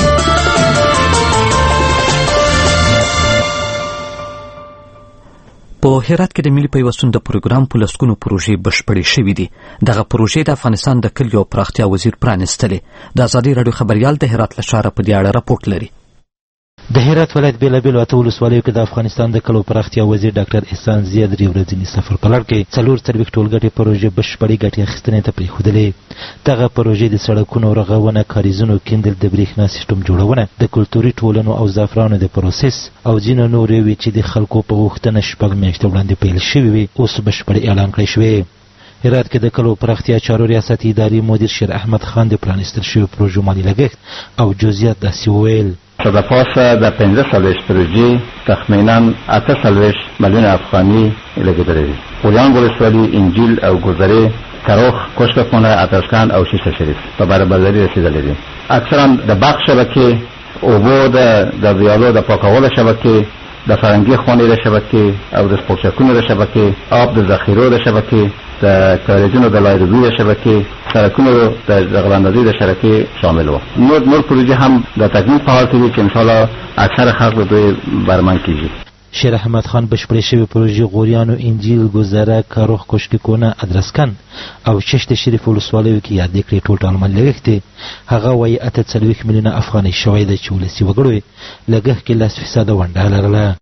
په هرات کې د ملي پیوستون د پروګرام په لسګونو پروژې بشپړې شوې دي. دغه پروژې د افغانستان د کلیو او پراختیا وزیر پرانیستلې. د ازادي راډیو خبریال د هرات له ښاره په دې اړه راپورټ لري. د هرات ولایت بېلابېلو اته ولسوالیو کې د افغانستان د کلو پراختیا وزیر ډاکټر احسان زیاد درې ورځني سفر په لړ کې څلور څلوېښت ټولګټې پروژې بشپړې ګټې اخیستنې ته پرېښودلې. دغه پروژې د سړکونو رغونه، کاریزونو کیندل، د برېښنا سیسټم جوړونه، د کلتوري ټولنو او زعفرانو د پروسس او ځینو نورې وې چې د خلکو په غوښتنه شپږ میاشتې وړاندې پیل شوې وې اوس بشپړې اعلان کړای شوې. هرات کې د کلو پراختیا چارو ریاستي ادارې مدیر شیر احمد خان د پرانیستل شویو پروژو مالي لګښت او جزئیات داسې وویل. چې د پاسه د پنځه څلوېښت پروژې تخمینا اته څلوېښت میلیونه افغاني لګېدلې دي. قلیان ولسوالي، انجیل او ګذرې، کروخ، کوشکخونه، اتشکن او شیشه شریف په برابرۍ رسېدلې دي. اکثرا د باغ شبکې، اوبو د ویالو د پاکولو شبکې، د فرنګي خونې د شبکې او د سپورتچکونو د شبکې، آب د ذخیرو د شبکې، د کاریزونو د لایروبي د شبکې، سړکونو د غلاندازۍ د شبکې شامل وو. نور نور پروژې هم د تکمیل په حال کې دي چې انشاءالله اکثر خلک د دوی برمن کیږي. شیر احمد خان بشپړې شوې پروژې غوریانو، انجیل، ګذره، کروخ، کوشککونه، ادرسکن او چشت شریف ولسوالیو کې یادې کړې. ټول ټال مالي لګښت هغه وایي اته څلوېښت میلیونه افغانۍ شوی دی چې ولسي وګړو یې لګښت کې لس فیصده ونډه لرله.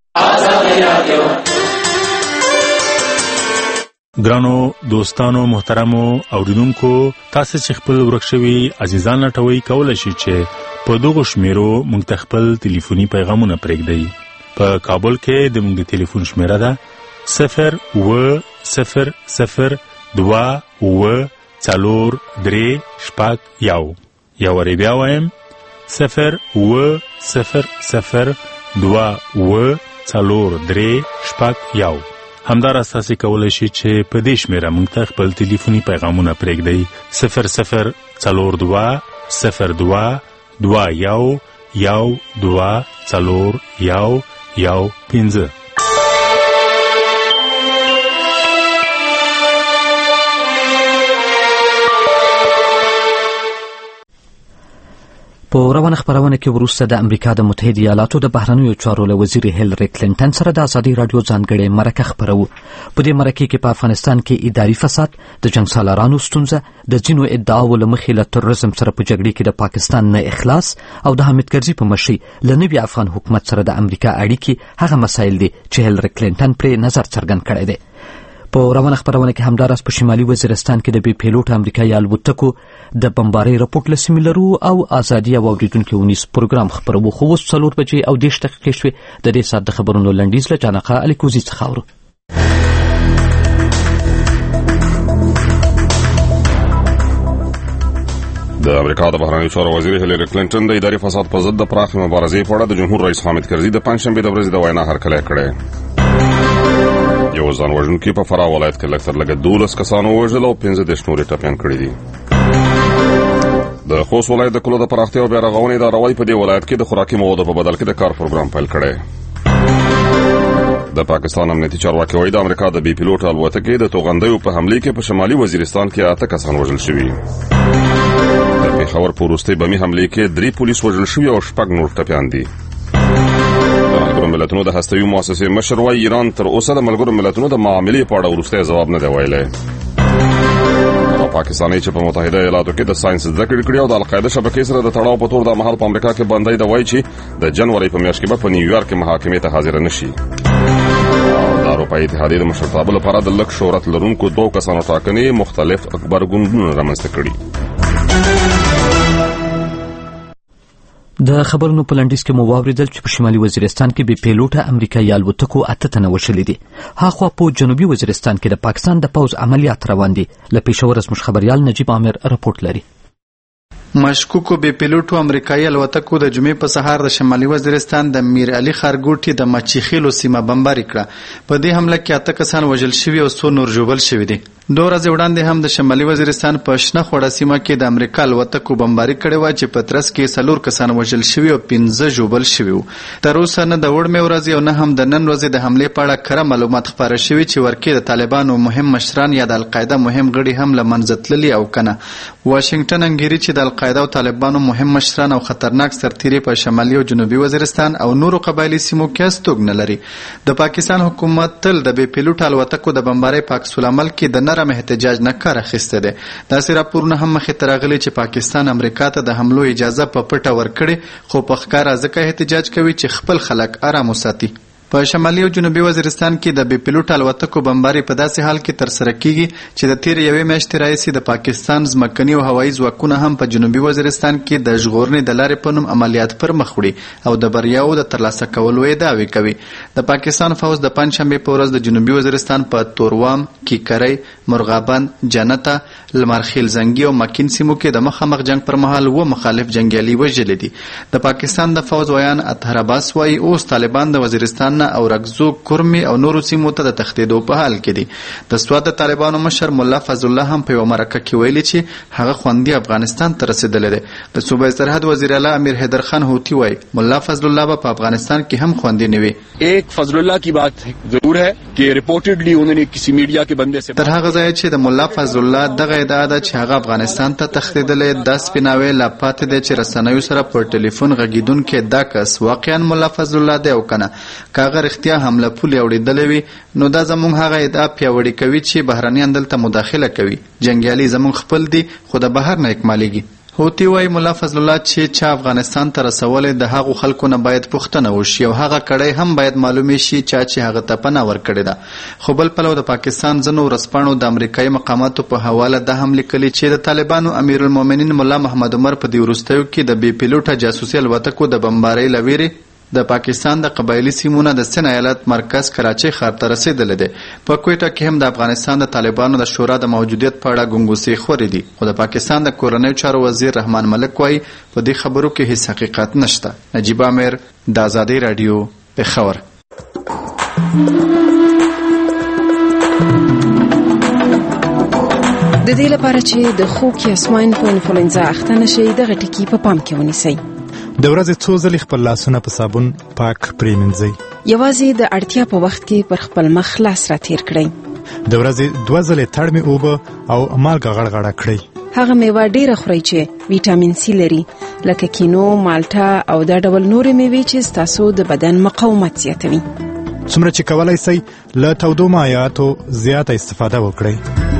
ګرانو دوستانو، محترمو اوریدونکو، تاسو چې خپل ورک شوي عزیزان لټوئ کولی شئ چې په دغو شمیرو موږ ته خپل تلیفوني پیغامونه پرېږدئ. په کابل کې د موږ د تلیفون شمیره ده صفر اوه صفر صفر دوه اوه څلور درې شپږ یو. یو وارې بیا وایم صفر اوه صفر صفر دوه اوه څلور درې شپږ یو. همداراز تاسې کولی شئ چې په دې شمیره موږ ته خپل تلیفوني پیغامونه پرېږدئ صفر صفر څلور دوه صفر دوه دوه یو یو دوه څلور یو یو پنځه. په روانه خبرونه کې وروسته د امریکا د متحده ایالاتو د بهرنیو چارو له وزیر هیلری کلینټن سره د ازادي راډیو ځانګړې مرکه خپرو. په دې مرکه کې په افغانستان کې اداري فساد، د جنګ سالارانو ستونزه، د ځینو ادعاو له مخې له تروریزم سره په جګړې کې د پاکستان نه اخلاص او د حامد کرزي په مشرۍ له نوي افغان حکومت سره د امریکا اړیکې هغه مسایل دي چې هیلری کلینټن پرې نظر څرګند کړی دی. په روانه خبرونه کې همداراز په شمالي وزیرستان کې د بې پیلوټ امریکایي الوتکو د بمبارۍ رپورټ له سیمې لرو او ازادي او اوریدونکو ونیس پروګرام خپرو. خو اوس څلور بجې او دېرش دقیقې شوې. د دې ساعت د خبرونو لنډیز له جانقه الیکوزي څخه اورو. د امریکا د بهرنیو چارو وزیر هیلری کلینټن د اداري فساد په ضد د پراخې مبارزې په اړه د جمهور رئیس حامد کرزي د پنجشنبې د ورځې د وینا هرکلی کړی. یو ځان وژونکي په فراه ولایت کې لږ تر لږه دولس کسانو ووژل او پنځه دېرش نور یې ټپیان کړي دي. د خوست ولایت د کلو د پراختیا او بیارغونې اداره وايي په دې ولایت کې د خوراکي موادو په بدل کې د کار پروګرام پیل کړی. د پاکستان امنیتي چارواکي وايي د امریکا د بي پیلوټ الوتکې د توغندیو په حملې کې په شمالي وزیرستان کې اته کسان وژل شوي. د پېښور په وروستۍ بمي حملې کې درې پولیس وژل شوي او شپږ نور ټپیان دي. ملګرو ملتونو د هستوي مؤسسې مشر وايي ایران تر اوسه د ملګرو ملتونو د معاملې په اړه وروستی ځواب نه دی ویلی. پاکستاني چې په متحده ایالاتو کې د ساينس زده کړې کړې او د القاعده شبکې سره د تړاو په تور د مهال په امریکا کې بندۍ د وایي چې د جنوري په میاشت کې به په نیویارک کې محاکمې ته حاضر نشي. د اروپایي اتحادیې د مشرتابه لپاره د لږ شهرت لرونکو دوو کسانو ټاکنې مختلف غبرګونونه رامنځته کړي. د خبرونو په لنډیز کې مو واوریدل چې په شمالي وزیرستان کې بې پیلوټه امریکایي الوتکو اته تنه وژلي دي. هاخوا په جنوبي وزیرستان کې د پاکستان د پوځ عملیات روان دي. له پېښور زموږ خبريال نجیب عامر رپورټ لري. مشکوکو بې پیلوټو امریکایي الوتکو د جمعې په سهار د شمالي وزیرستان د میر علي خارګوټي د مچیخیلو سیمه بمباري کړه. په دې حمله کې اته کسان وژل شوي او څو نور ژوبل شوي دي. دوه ورځې وړاندې هم د شمالي وزیرستان په شنه خوړه سیمه کې د امریکا الوتکو بمباري کړې وه چې په ترڅ کې څلور کسان وژل شوي او پنځه ژوبل شوي وو. تر اوسه نه د وړمې ورځې او نه هم د نن ورځې د حملې په اړه کره معلومات خپاره شوي چې ورکې د طالبانو مهم مشران یا د القاعده مهم غړي هم له منځه تللي او کنه. واشنګټن انګیري چې د القاعده او طالبانو مهم مشران او خطرناک سرتیري په شمالي او جنوبي وزیرستان او نورو قبایلی سیمو کې استوګ نه لري. د پاکستان حکومت تل د بې پیلوټ الوتکو د بمبارۍ په عکس العمل کې د نرم احتجاج نه کار اخیسته دی. داسې راپورونه هم مخې ته راغلي چې پاکستان امریکا ته د حملو اجازه په پټه ورکړې خو په ښکاره ځکه احتجاج کوي چې خپل خلک آرام وساتي. په شمالي او جنوبي وزیرستان کې د بې پیلوټ الوتکو بمباري په داسې حال کې ترسره کیږي چې د تېرې یوې میاشتې راهیسې د پاکستان ځمکني او هوایي ځواکونه هم په جنوبي وزیرستان کې د ژغورنې د لارې په نوم عملیات پر مخ وړي او د بریاو د ترلاسه کولو ادعاوې کوي. د پاکستان پوځ د پنجشنبې په ورځ د جنوبي وزیرستان په توروام، کیکرۍ، مرغابند، جنته، لمرخیل زنګي او مکین سیمو کې د مخامخ جنگ پر مهال و مخالف جنگیالي وژلي دي. د پاکستان د پوځ ویان اطهر عباس وايي اوس طالبان د وزیرستان او رګزو، کرمي او نورو سیمو ته د تښتېدو په حال کې دي. د سوات د طالبانو مشر ملا فضل الله هم په یوه مرکه کې ویلي چې هغه خوندي افغانستان ته رسېدلی دی. د صوبه سرحد وزیر اعلی امیر حیدر خان هوتی وایي ملا فضل الله به په افغانستان کې هم خوندي نه وي. ایک فضل الله کی بات ضرور ہے کہ ریپورټډلی انہوں نے کسی میډیا کے بندے سے تر هغه ځایه چې د ملا فضل الله دغه ادعا ده چې هغه افغانستان ته تښتېدلی دا سپیناوی لا پاتې دی چې رسنیو سره پر ټلیفون غږېدونکی دا کس واقعا ملا فضل الله دی او کنه که هغه رښتیا حمله پولې اورېدلی وي نو دا زموږ هغه ادعا پیاوړې کوي چې بهرنیان دلته مداخله کوي. جنګیالي زموږ خپل دي خو د بهر نه اکمالیږي. هوتی وايي ملا فضل الله چې چا افغانستان ته رسولی د هغو خلکو نه باید پوښتنه وشي او هغه کړی هم باید معلومې شي چا چې هغه ته پناه ورکړې ده. خو بل پلو د پاکستان ځینو ورځپاڼو د امریکایي مقاماتو په حواله دا هم لیکلي چې د طالبانو امیرالمؤمنین ملا محمد عمر په دې وروستیو کې د بې پیلوټه جاسوسي الوتکو د بمبارۍ له ویرې د پاکستان د قبایلی سیمونه د سند ایالت مرکز کراچۍ ښار ته رسېدلی دی. په کویټه کې هم د افغانستان د طالبانو د شورا د موجودیت په اړه ګنګوسې خورې دي خو د پاکستان د کورنیو چارو وزیر رحمان ملک وایي په دې خبرو کې هیڅ حقیقت نشته. نجیب عامر د ازادۍ راډیو پېښور. د دې لپاره چې د خوب یا اسماین په انفلوئنزا اخته نشئ دغه ټکي په پام کې ونیسئ. د ورځې څو ځلې خپل لاسونه په صابون پاک پرېمنځئ. یوازې د اړتیا په وخت کې پر خپل مخ لاس راتېر کړئ. د ورځې دوه ځلې تړمې اوبه او مالګه غړغړه کړئ. هغه میوه ډیره خورئ چې ویټامین سی لري، لکه کینو، مالټا او دا ډول نورې میوې چې ستاسو د بدن مقاومت زیاتوي. څومره چې کولای شئ له تودو مایعاتو زیاته استفاده وکړئ.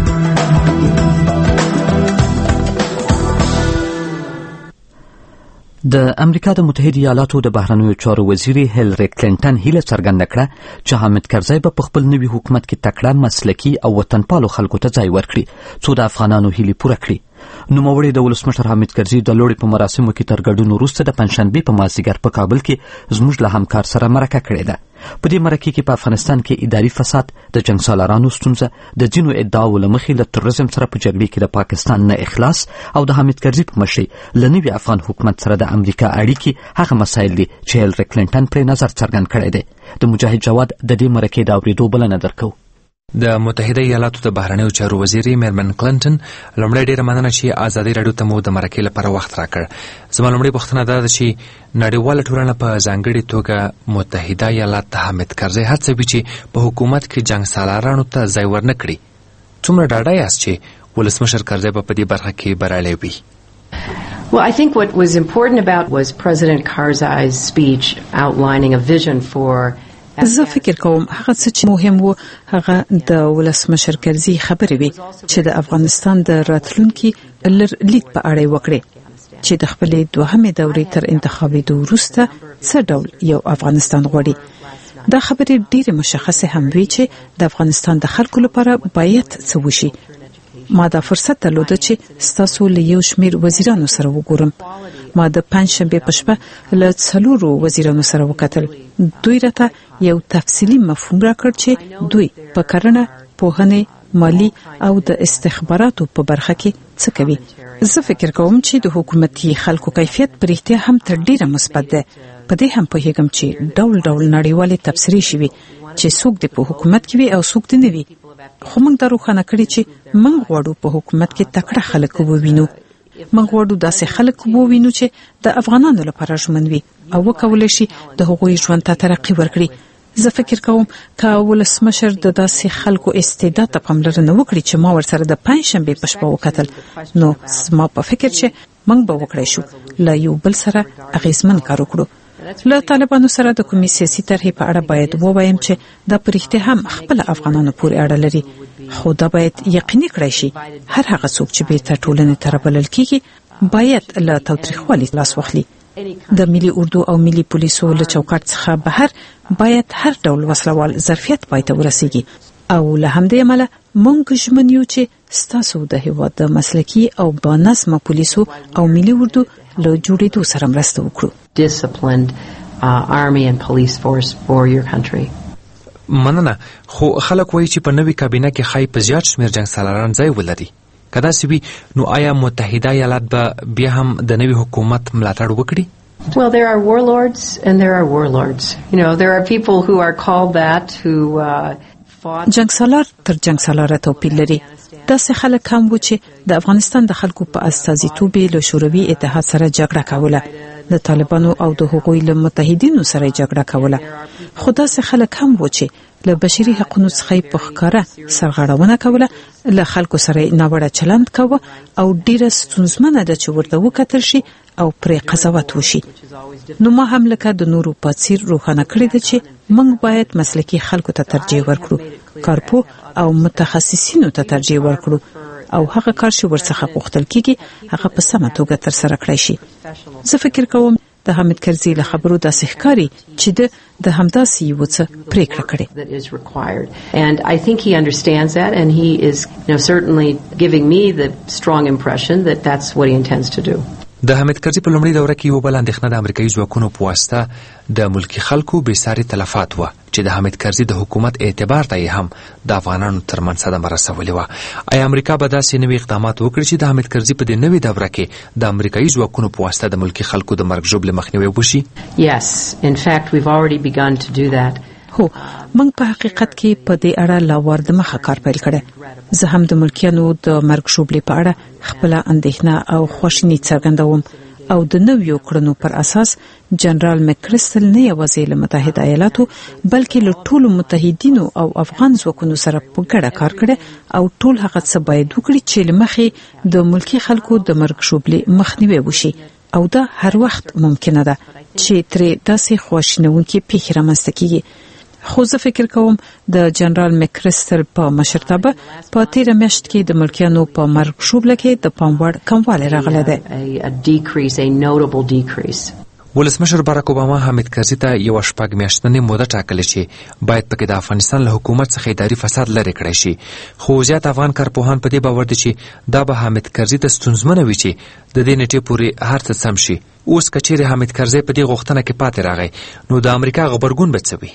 د امریکا د متحده ایالاتو د بهرنیو چارو وزیرې هیلری کلینټن هیله څرګنده کړه چې حامد کرزی به په خپل نوي حکومت کې تکړه، مسلکي او وطنپالو خلکو ته ځای ورکړي څو د افغانانو هیلې پوره کړي. نوموړي د ولسمشر حامد کرزي د لوړې په مراسمو کې تر ګډون وروسته د پنجشنبې په مازدیګر په کابل کې زموږ له همکار سره مرکه کړې ده. په دې مرکه کې په افغانستان کې اداري فساد، د جنګسالارانو ستونزه، د ځینو ادعاو له مخې له تروریزم سره په جګړې کې د پاکستان نه اخلاص او د حامد کرزي په مشرۍ له نوي افغان حکومت سره د امریکا اړیکې هغه مسایل دي چې هیلری کلینټن پرې نظر څرګند کړی دی. د مجاهد جواد د دې مرکې د اورېدو بلنه درکوو. د متحده ایالاتو د بهرنیو چارو وزیرې میرمن کلینټن لومړی ډیره مننه چې ازادي راډیو ته مو د مرکې لپاره وخت راکړ. زما لومړی پوښتنه دا ده چې نړیواله ټولنه په ځانګړې توګه متحده ایالات د حامد کرزي هڅوي چې په حکومت کې جنګسالارانو ته ځای ورنه کړي. څومره ډاډه یاست چې ولسمشر کرزي به په دې برخه کې بریالی وي؟ Well, I think what was important about was President Karzai's speech outlining a vision for زه فکر کوم هغه څه چې مهم وو هغه د ولسمشر کرزي خبرې وي چې د افغانستان د راتلونکي لید په اړه وکړي چې د خپلې دوهمې دورې تر انتخابېدو وروسته څه ډول یو افغانستان غواړي. دا خبرې ډېرې مشخصې هم وي چې د افغانستان د خلکو لپاره باید څه وشي. ما دا فرصت درلوده چې ستاسو له یو شمېر وزیرانو سره وګورم. ما د پنجشنبې په شپه له څلورو وزیرانو سره وکتل. دوی راته یو تفصیلي مفهوم راکړ چې دوی په کرنه، پوهنې، مالی او د استخباراتو په برخه کې څه کوي. زه فکر کوم چې د حکومتي خلکو کیفیت په رښتیا هم تر ډیره مثبت ده. په دې هم پوهیږم چې ډول ډول نړیوالې تبصرې شوي چې څوک د په حکومت کې وي او څوک د نه وي. خو موږ دا روښانه کړي چې موږ غواړو په حکومت کې تکړه خلک ووینو. موږ غواړو داسې خلک ووینو چې د افغانانو لپاره ژمن وي او وکولای شي د هغوی ژوند ته ترقي ورکړي. زه فکر کوم که ولسمشر د داسې خلکو استعداد ته پاملرنه وکړي چې ما ورسره د پنجشنبې په شپه وکتل، نو زما په فکر چې موږ به وکړای شو له یو بل سره اغیزمن کار وکړو. له طالبانو سره د کومې سیاسي طرحې په اړه باید ووایم چې دا په رښتیا هم خپل افغانانو پورې اړه لري، خو دا باید یقیني کړی شي هر هغه څوک چې بیرته ټولنې ته رابلل کیږي باید له تاوتریخوالي لاس واخلي. د ملي اردو او ملي پولیسو له چوکاټ څخه بهر باید هر ډول وسلوال ظرفیت پای ته ورسیږي او له همدې امله موږ ژمن یو چې ستاسو د هېواد د مسلکي او بانظمه پولیسو او ملي اردو له جوړېدو سره مرسته وکړو. disciplined uh, army and police force for your country. مننه. خو خلک وایي چې په نوې کابینه کې ښایي په زیات شمېر جنګسالاران ځای ولري. که داسې وي نو آیا متحده ایالات به بیا هم د نوي حکومت ملاتړ وکړي؟ Well, there are warlords and there are warlords. You know, there are people who are called that who uh, fought. جنګسالار تر جنګسالاره توپیر لري. داسې خلک هم و چې د افغانستان د خلکو په استازیتوب له شوروي اتحاد سره جګړه کوله، د طالبانو او د هغوی له متحدینو سره جګړه کوله. خو داسې خلک هم و چې له بشري حقوقو څخه په ښکاره سرغړونه کوله، له خلکو سره ناوړه چلند کوه او ډیره ستونزمنه ده چې ورته وکتل شي او پرې قضاوت وشي. نو ما هم لکه د نورو په څیر روښانه کړی ده چې موږ باید مسلکي خلکو ته ترجیح ورکړو، کارپو او متخصصینو ته ترجیح ورکړو او هغه کار چې ورڅخه غوښتل کیږي هغه په سمه توګه ترسره کړی شي. زه فکر کوم د حامد کرزي له خبرو داسې ښکاري چې د د همداسې یو څه پریکړه کړې. And I think he understands that and he is, you know, certainly giving me the strong impression that that's what he intends to do. د حامد کرزي په لومړي دوره کې یو بل اندېښنه د امریکایي ځواکونو په واسطه د ملکي خلکو بېساري تلفات وه چې د حامد کرزي د حکومت اعتبار ته یې هم د افغانانو ترمنځ صدمه رسولې وه. آیا امریکا به داسې نوي اقدامات وکړي چې د حامد کرزي په دې نوې دوره کې د امریکایي ځواکونو په واسطه د ملکي خلکو د مرګ ژوبلې مخنیوی وشي؟ Yes, in fact we've already begun to do that. هو موږ په حقیقت کې په دې اړه لا ور د مخه کار پیل کړی. زه هم د ملکیانو د مرګ ژوبلې په اړه خپل اندېښنه او خواشیني څرګندوم او د نویو کړنو پر اساس جنرال مکرستل نه یوازې له متحده ایالاتو بلکې له ټولو متحدینو او افغان ځواکونو سره په ګډه کار کړی او ټول هغه څه باید وکړي چې له مخې د ملکی خلکو د مرګ شوبلې مخنیوي وشي او دا هر وخت ممکنه ده چې ترې داسې خواشینونکې پیښې رامنځته کیږي. خو زه فکر کوم د جنرال مکرستل په مشرتابه په تیره میاشت کې د ملکیانو په مرګ شوبله کې د پام وړ کموالی راغلی دی. ولسمشر باراک اوباما حامد کرزي ته یو شپږ میاشتنې موده ټاکلې چې باید پکې د افغانستان له حکومت څخه اداري فساد لرې کړی شي. خو زیات افغان کارپوهان په دې باور دي چې دا به حامد کرزي ته ستونزمنه وي چې د دې نیټې پورې هر څه سم شي. اوس کچېرې حامد کرزي په دې غوښتنه کې پاتې راغی نو د امریکا غبرګون به څه وي؟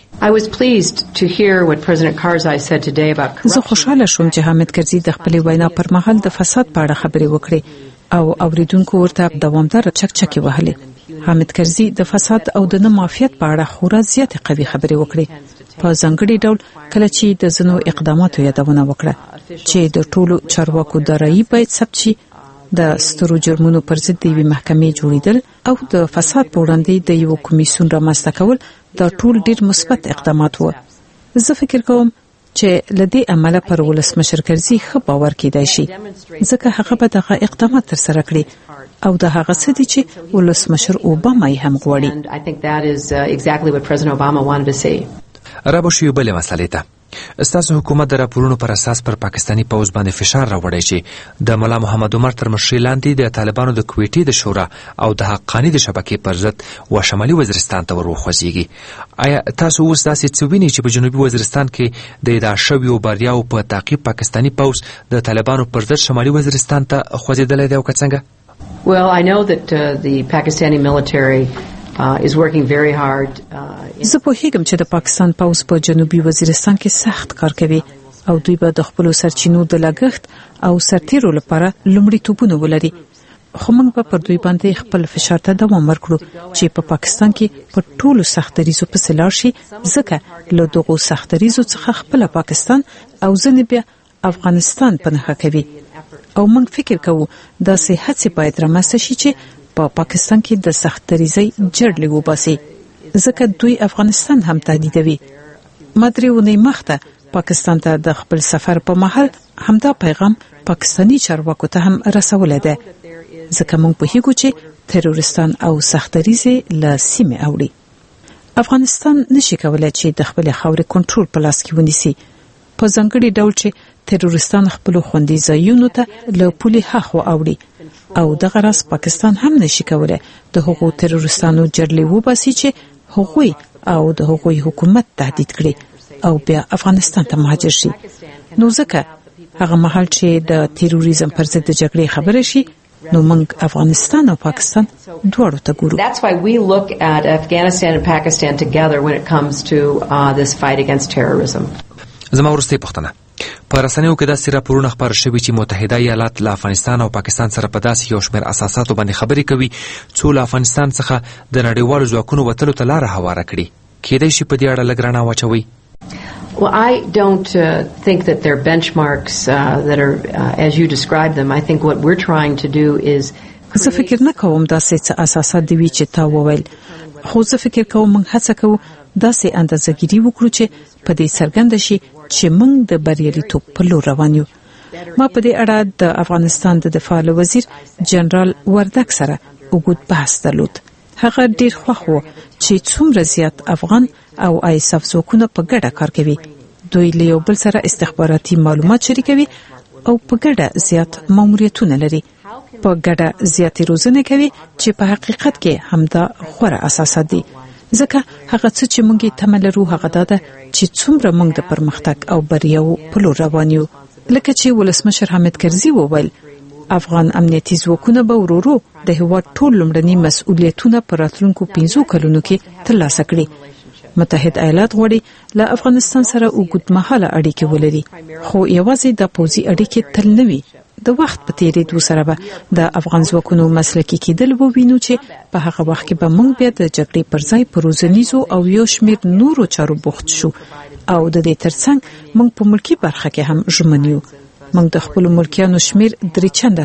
زه خوشحاله شوم چې حامد کرزي د خپلې وینا پر مهال د فساد په اړه خبرې وکړې او اوریدونکو ورته دوامدار چکچکې وهلې. حامد کرزي د فساد او د نه معافیت په اړه خورا زیاتې قوي خبرې وکړې. په ځانګړي ډول کله چې د ځینو اقداماتو یادونه وکړه چې د ټولو چارواکو د رایې باید ثبت شي، د سترو جرمونو پر ضد د یوې محکمې جوړیدل او د فساد په وړاندې د یو کمیسیون رامنځته کول دا ټول ډیر مثبت اقدامات وو. زه فکر کوم چې لدې عمله پر ولسمشر کرزي ښه باور کېدای شي ځکه هغه به دغه اقدامات ترسره کړي او د هغه څه دي چې ولسمشر اوباما یې هم غواړي. رابو شو بلې مسلې ته ستاسو حکومت د راپورونو پر اساس پر پاکستانی پوځ باندې فشار راوړی چې د مولا محمد عمر تر مشرۍ لاندې د طالبانو د کویټې د شورا او د حقانی د شبکې پر ضد و شمالي وزیرستان ته ور وخوځېږي. آیا تاسو اوس داسې څه وینئ چې په جنوبي وزیرستان کې د ادعا شویو بریاو په تعقیب پاکستانی پوځ د طالبانو پر ضد شمالي وزیرستان ته خوځېدلی دی او که څنګه؟ Well, I know that uh, the Pakistani military Uh, is working very hard. زه پوهیږم چې د پاکستان پوځ په جنوبي وزیرستان کې سخت کار کوي او دوی به د خپل سرچینو د لګښت او سرتیرو لپاره لومړیتوبونه ولري. خو موږ به پر دوی باندې خپل فشار ته دوام ورکړو چې په پا پاکستان کې په ټولو سختریزو پسې لاړ شي ځکه له دغو سختریزو څخه خپل پاکستان او ځنې بیا افغانستان په نښه کوي او موږ فکر کوو داسې هڅې باید رامنځته شي چې په پا پاکستان کې د سختریزۍ جړلې وباسي ځکه دوی افغانستان هم تهدیدوي. ما درې اونۍ مخته پاکستان ته د خپل سفر په مهال همدا پیغام پاکستانی چارواکو ته هم رسولی دی ځکه موږ پوهیږو چې تروریستان او سختریزې له سیمې اوړي. افغانستان نشي کولای چې د خپل خاورې کنټرول په لاس کې ونیسي په ځانګړي ډول چې تروریستان خپل خوندي ځایونو ته له پولې هاخوا اوړي او دغه راز پاکستان هم نشي کولای د هغو تروریستانو جړلې وباسي چې هغوی او د هغوی حکومت تهدید کړي او بیا افغانستان ته مهاجر شي. نو ځکه هغه مهال چې د تروریزم پر ضد د جګړې خبره شي نو موږ افغانستان او پاکستان دواړو ته ګورو. That's why we look at Afghanistan and Pakistan together when it comes to uh, this fight against terrorism. زما ورسته پښتنه په رسنیو کې داسې راپورونه خپاره شوي چې متحده ایالات له افغانستان او پاکستان سره په داسې یو شمېر اساساتو باندې خبرې کوي څو له افغانستان څخه د نړیوالو ځواکونو وتلو ته لاره هواره کړي. کېدای شي په دې اړه لږ رڼا واچوئ؟ Well, I don't uh, think that they're benchmarks uh, that are uh, as you describe them. I think what we're trying to do is زه فکر نه کوم داسې څه اساسات دی وی چې تا وویل، خو زه فکر کوم موږ هڅه کوو داسې اندازه‌ګیري وکړو چې په دې څرګند شي چې موږ د بریالیتوب په لور روان یو. ما په دې اړه د افغانستان د دفاع وزیر جنرال وردک سره وګړي بحث درلود. هغه ډیر خوښ و چې څومره زیات افغان او آیساف ځواکونه په ګډه کار کوي. دوی له یو بل سره استخباراتي معلومات شریکوي او په ګډه زیات ماموریتونه لري. په ګډه زیاتې روزنه کوي چې په حقیقت کې همدا غوره اساسات دي. ځکه هغه څه چې موږ تمه لرو هغه دا ده چې څومره موږ د پرمختګ او بریاو په لور روان یو. لکه چې ولسمشر حامد کرزي وویل افغان امنیتي ځواکونه به ورورو د هیواد ټول لومړني مسؤلیتونه پر راتلونکو پنځو کلونو کې ترلاسه کړي. متحده ایالات غواړي له افغانستان سره اوږدمهاله اړیکې ولري، خو یوازې د پوځي اړیکې تل نه وي. د وخت په تیریدو سره به د افغان ځواکونو مسلکي کېدل ووینو چې په هغه وخت کې به موږ بیا د جګړې پر ځای په روزنیزو او یو شمېر نورو چارو بوخت شو او د دې ترڅنګ موږ په ملکی برخه کې هم ژمن یو. موږ د خپل ملکیانو شمېر درې چنده کړ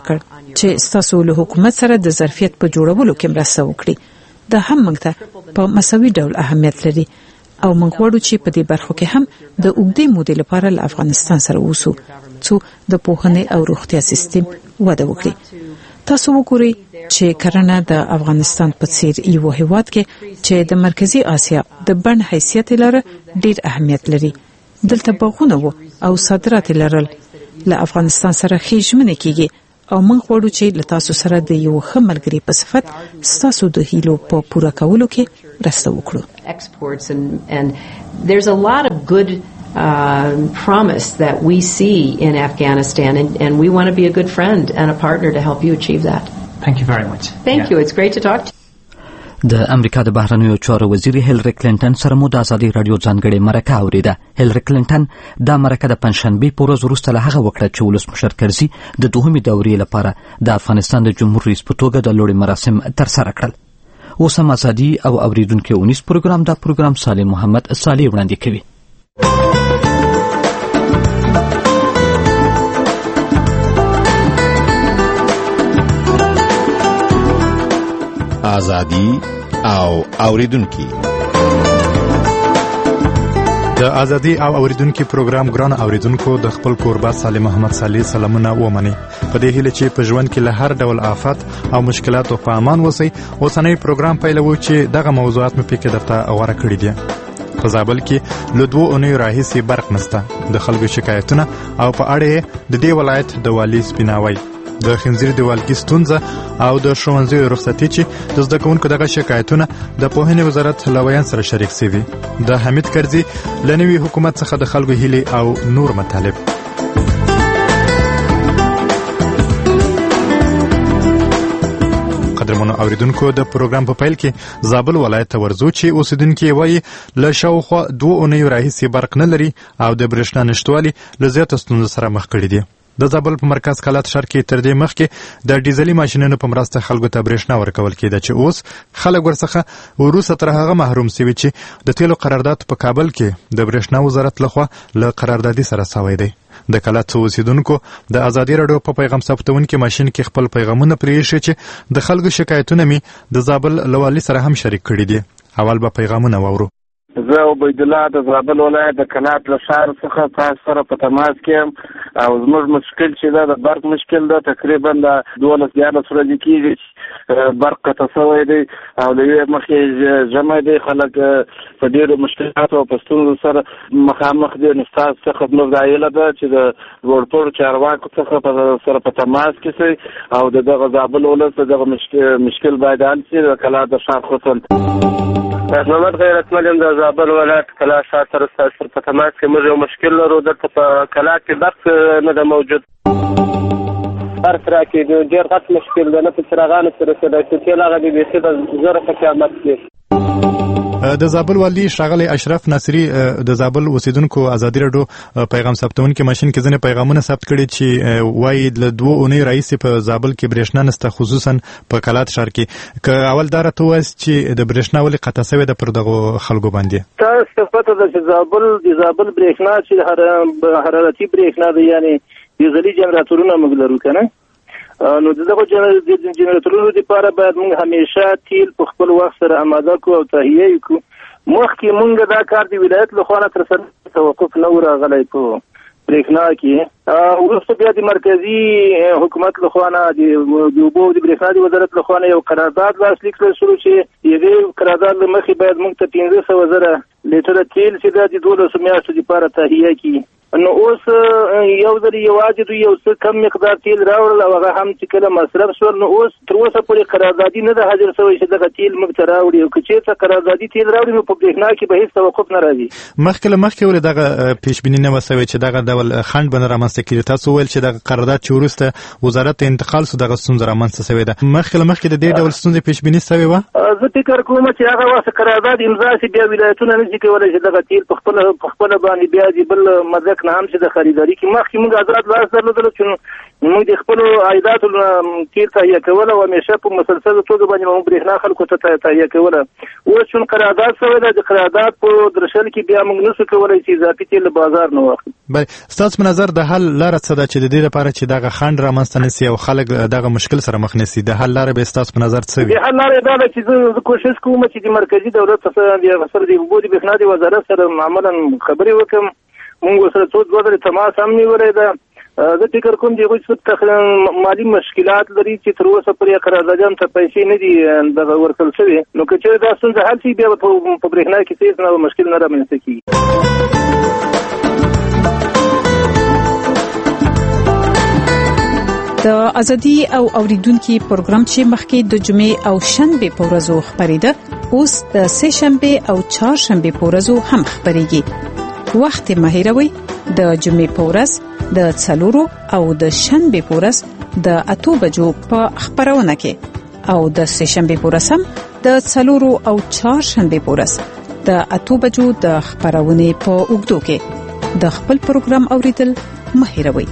چې ستاسو له حکومت سره د ظرفیت په جوړولو کې مرسته وکړي دا هم موږ ته په مساوي ډول اهمیت لري او موږ غواړو چې په دې برخو کې هم د اوږدې مودې لپاره له افغانستان سره اوسو څو د پوهنې او روغتیا سیستم وده وکړي تاسو وګورئ چې کرنه د افغانستان په څیر یو هیواد کې چې د مرکزی اسیا د بڼ حیثیت لري ډیر اهمیت لري دلته باغونه وو او صادرات لرل له افغانستان سره خېژمنه کیږي او موږ غواړو چې له تاسو سره د یو ښه ملګري په صفت ستاسو د هیلو په پوره کولو کې مرسته وکړو. Exports and and there's a lot of good uh, promise that we see in Afghanistan and, and we want to be a good friend and a partner to help you achieve that. Thank you very much. Thank yeah. you. It's great to talk to you. د امریکا د بهرنیو چارو وزیر هیلری کلینټن سره مو د ازادي رادیو ځانګړې مرکه اوریده. هیلری کلینټن دا مرکه د پنځشنبې په ورځ وروسته له هغه وکړه چې ولسمشر کرزي د دوهمې دورې لپاره د افغانستان د جمهور رئیس په توګه د لوړې مراسم ترسره کړل. اوس هم ازادي او اوریدونکو اونیس پروګرام دا پروګرام سالم محمد صالح وړاندې کوي. ازادي او اوریدونکو د ازادي او اوریدونکو پروګرام ګران اوریدونکو د خپل کوربه سالم محمد صالح سلامونه ومني په دې هیله چې په ژوند کې له هر ډول آفات او مشکلاتو په امان اوسئ. اوسنۍ پروګرام پیلوو چې دغه موضوعات مې پکې درته غوړه کړي دي. په زابل کې له دوه اونیو راهیسې برق نشته. د خلکو شکایتونه او په اړه د دې ولایت د والي سپیناوي د خنزیر دیوالګي ستونزه او د ښوونځیو رخصتي چې د زده کوونکو دغه شکایتونه د پوهنې وزارت له ویان سره شریک شوي. د حمید کرزي له نوي حکومت څخه د خلکو هیلې او نور مطالب. قدرمنو اوریدونکو د پروګرام په پیل کې زابل ولایت ته ورځو چې اوسیدونکو وایي له شاوخوا دوه اونیو راهیسې برق نه لري او د برېښنا نشټوالي له زیاته ستونزو سره مخ کړي دي. د زابل په مرکز کلات ښار کې تر دې مخکې د ډیزلي ماشینونو په مرسته خلکو ته برېښنا ورکول کېده چې اوس خلک ورڅخه وروسته تر هغه محروم شوي چې د تیلو قرارداد په کابل کې د برېښنا وزارت لخوا له قراردادي سره سوی دی. د کلات اوسیدونکو د ازادي رادیو په پیغام ثبتونکي ماشین کې خپل پیغامونه پرېښي چې د خلکو شکایتونه می د زابل لوالي سره هم شریک کړي دي. اول به پیغامونه واورو. زه عبید الله د زابل ولایت د کلات له ښار څخه تاسو سره په تماس کې یم او زموږ مشکل چې دا د برق مشکل ده تقریبا د دولس دیارلس ورځې کېږي چې برق قطع شوی دی او له یوې مخې جمع دی خلک په ډېرو مشکلاتو او په ستونزو سره مخامخ دي. نو ستاسو څخه زموږ دا هیله ده چې د لوړپوړو چارواکو څخه سره په تماس کې شئ او د دغه زابل ولس د دغه مشکل باید حل شي. د کلات د ښار خصوصا محمد غیرتمن یم د زابل ولایت کلات ښار سره ستاسو سره په تماس کې موږ یو مشکل لرو. دلته په کلات کې برق نه ده موجود. برق راکې ډېر غټ مشکل ده. نه په څراغانو سره رسېدی چې تیل هغه دې بیخي د زره په قیامت کې. د زابل والي ښاغلی اشرف ناصري د زابل اوسیدونکو ازادي رادیو پیغام ثبتونکي ماشین کې ځینې پیغامونه ثبت کړي چې وایي له دوه اونیو راهیسې په زابل کې برېښنا نشته خصوصا په کلات ښار کې. که اول دا راته ووایاست چې د برېښنا ولې قطع شوې ده پر دغو خلکو باندې؟ تاسو ته پته ده چې زابل د زابل برېښنا چې حرارتي برېښنا ده یعنې ډیزلي جنراتورونه موږ لرو که نه. نو دغه جنراتورونو لپاره باید موږ همیشه تیل په خپل وخت سره آماده کړو او تهیه یې کړو. مخکې موږ دا کار د ولایت له خوا نه تر سره توقف نه و راغلی په برېښنا کې. وروسته بیا د مرکزي حکومت له خوا نه د اوبو د برېښنا د وزارت له خوا نه یو قرارداد لاسلیک کړل شو چې هغې قرارداد له مخې باید موږ ته پنځه سوه زره لیټره تیل چې دا د دولسو میاشتو دپاره تهیه کړي. نو اوس یو ځل یوازې دوی یو څه کم مقدار تیل راوړل او هغه هم چې کله مصرف شول. نو اوس تر اوسه پورې قراردادي نه ده حاضر شوی چې دغه تیل موږ ته راوړي او که چېرته قراردادي تیل راوړي نو په برېښنا کې به هېڅ توقف نه راځي. مخکې له مخکې ولې دغه پیشبیني نه وه شوې چې دغه ډول خنډ به نه رامنځته کېږي؟ تاسو وویل چې دغه قرارداد چې وروسته وزارت ته انتقال شو دغه ستونزه رامنځته شوې ده. مخکې له مخکې د دې ډول ستونزې پیشبیني شوې وه؟ زه فکر کوم چې هغه وخت قرارداد امضا شي بیا ولایتونه نه شي کولی چې دغه تیل په خپله په خپله باندې بیا د بل مځکه ملک نه هم چې د خریداري کې مخکې موږ آزاد لاس درلودل چې موږ د خپلو عایداتو تیر تهیه کوله او همیشه په مسلسل توګه باندې موږ برېښنا خلکو ته تهیه کوله. اوس چون قرارداد شوی دی د قرارداد په درشل کې بیا موږ نشو کولی چې اضافي تیل له بازار نه واخلو. بله ستاسو په نظر د حل لاره څه ده چې د دې لپاره چې دغه خنډ رامنځته نه سي او خلک دغه مشکل سره مخ نه سي؟ د حل لاره به ستاسو په نظر څه وي؟ د حل لاره دا ده چې زه کوشش کوم چې د مرکزي دولت څخه د سره د اوبو د برېښنا د وزارت سره عملاً خبرې وکړم. موږ سره څو دوه ځلې تماس هم نیولی ده. زه فکر کوم چې هغوی څه مالي مشکلات لري چې تر اوسه پورې قراردادیانو ته پیسې نه دي دغه ورکړل شوې. نو که چېرې دا ستونزه حل شي بیا به په برېښنا کې هېڅ نه مشکل نه رامنځته کېږي. د ازادي او اوریدونکو پروګرام چې مخکې د جمعې او شنبه په ورځو خبرېده اوس د سه شنبه او چهار شنبه په ورځو هم خبرېږي. وخت مه هېروئ، د جمعې په ورځ د څلورو او د شنبه په ورځ د اتو بجو په خبرونه کې او د سه شنبه په ورځ هم د څلورو او چهار شنبه په ورځ د اتو بجو د خبرونه په اوږدو کې د خپل پروګرام اوریدل مه هېروئ.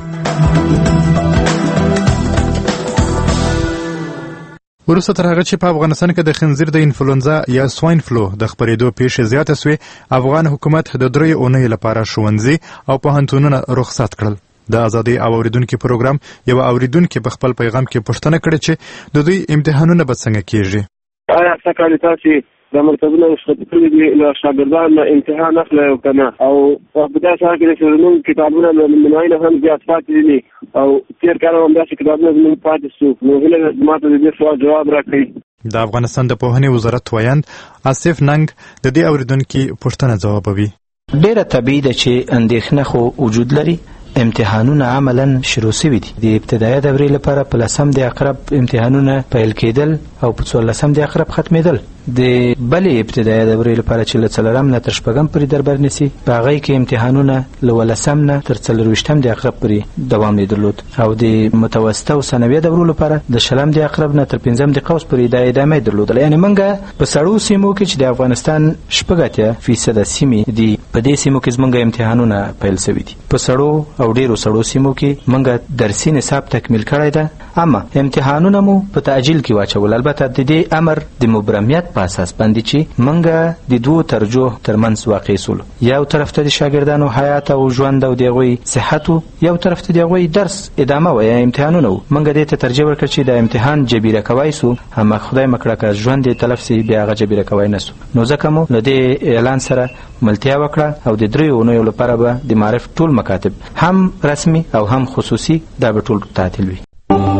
وروسته تر هغه چې په افغانستان کې د خنزیر د انفلونزا یا سواین فلو د خپرېدو پیښې زیاته سوې، افغان حکومت د درې اونۍ لپاره ښوونځي او پوهنتونونه رخصت کړل. د ازادي او اوریدونکو پروګرام یو اوریدونکو په خپل پیغام کې پوښتنه کړې چې د دوی امتحانونه به څنګه کیږي. آیا څنګه تاسو د مرتبه رخصت کړی دي له شاګردانو امتحان اخلي او کنه او په دې سره کې چې نوم کتابونه له منوینه هم زیات پاتې دي او تیر کال هم داسې کتابونه زموږ پاتې شو. نو هیله ماته د دې سوال جواب راکړي. د افغانستان د پوهنې وزارت وایند آصف ننګ د دې اوریدونکو پوښتنه ځوابوي. ډیره طبیعي ده چې اندېښنه خو وجود لري. امتحانونه عملاً شروع شوي دي. د ابتدایي دورې لپاره په لسم د اقرب امتحانونه پیل کېدل او په څوارلسم د اقرب ختمېدل. د بلې ابتدایي دورې لپاره چې له څلورم نه تر شپږم پورې دربر نیسي په هغه کې امتحانونه له ولسم نه تر څلرویشتم د اقرب پورې دوام درلود او د متوسطه او ثانوي دورو لپاره د شلم د اقرب نه تر پنځم د قوس پورې د ادامه درلودل. یعنی موږ په سړو سیمو کې چې د افغانستان شپږ اتیا فیصد سیمې دي په دې سیمو کې زموږ امتحانونه پیل شوي دي. په سړو او ډیرو سړو سیمو کې موږ درسي نصاب تکمیل کړی ده، اما امتحانونه مو په تعجیل کې واچول. البته د دې امر د مبرمیت په اساس باندې چې موږ د دوه ترجوح ترمنځ واقع سول. یو طرف ته د شاګردانو حیات او ژوند او دغوی صحت، یو طرف ته دغوی درس ادامه و یا امتحانونه. موږ دې ته ترجیح ورکړ چې د امتحان جبیره کوي سو، هم خدای مکړه که ژوند دې تلف سي بیا هغه جبیره کوي نه سو. نو ځکه مو له دې اعلان سره ملتیا وکړه او د درې اونیو لپاره به د معرف ټول مکاتب هم رسمي او هم خصوصي دا به ټول تعطیل وي.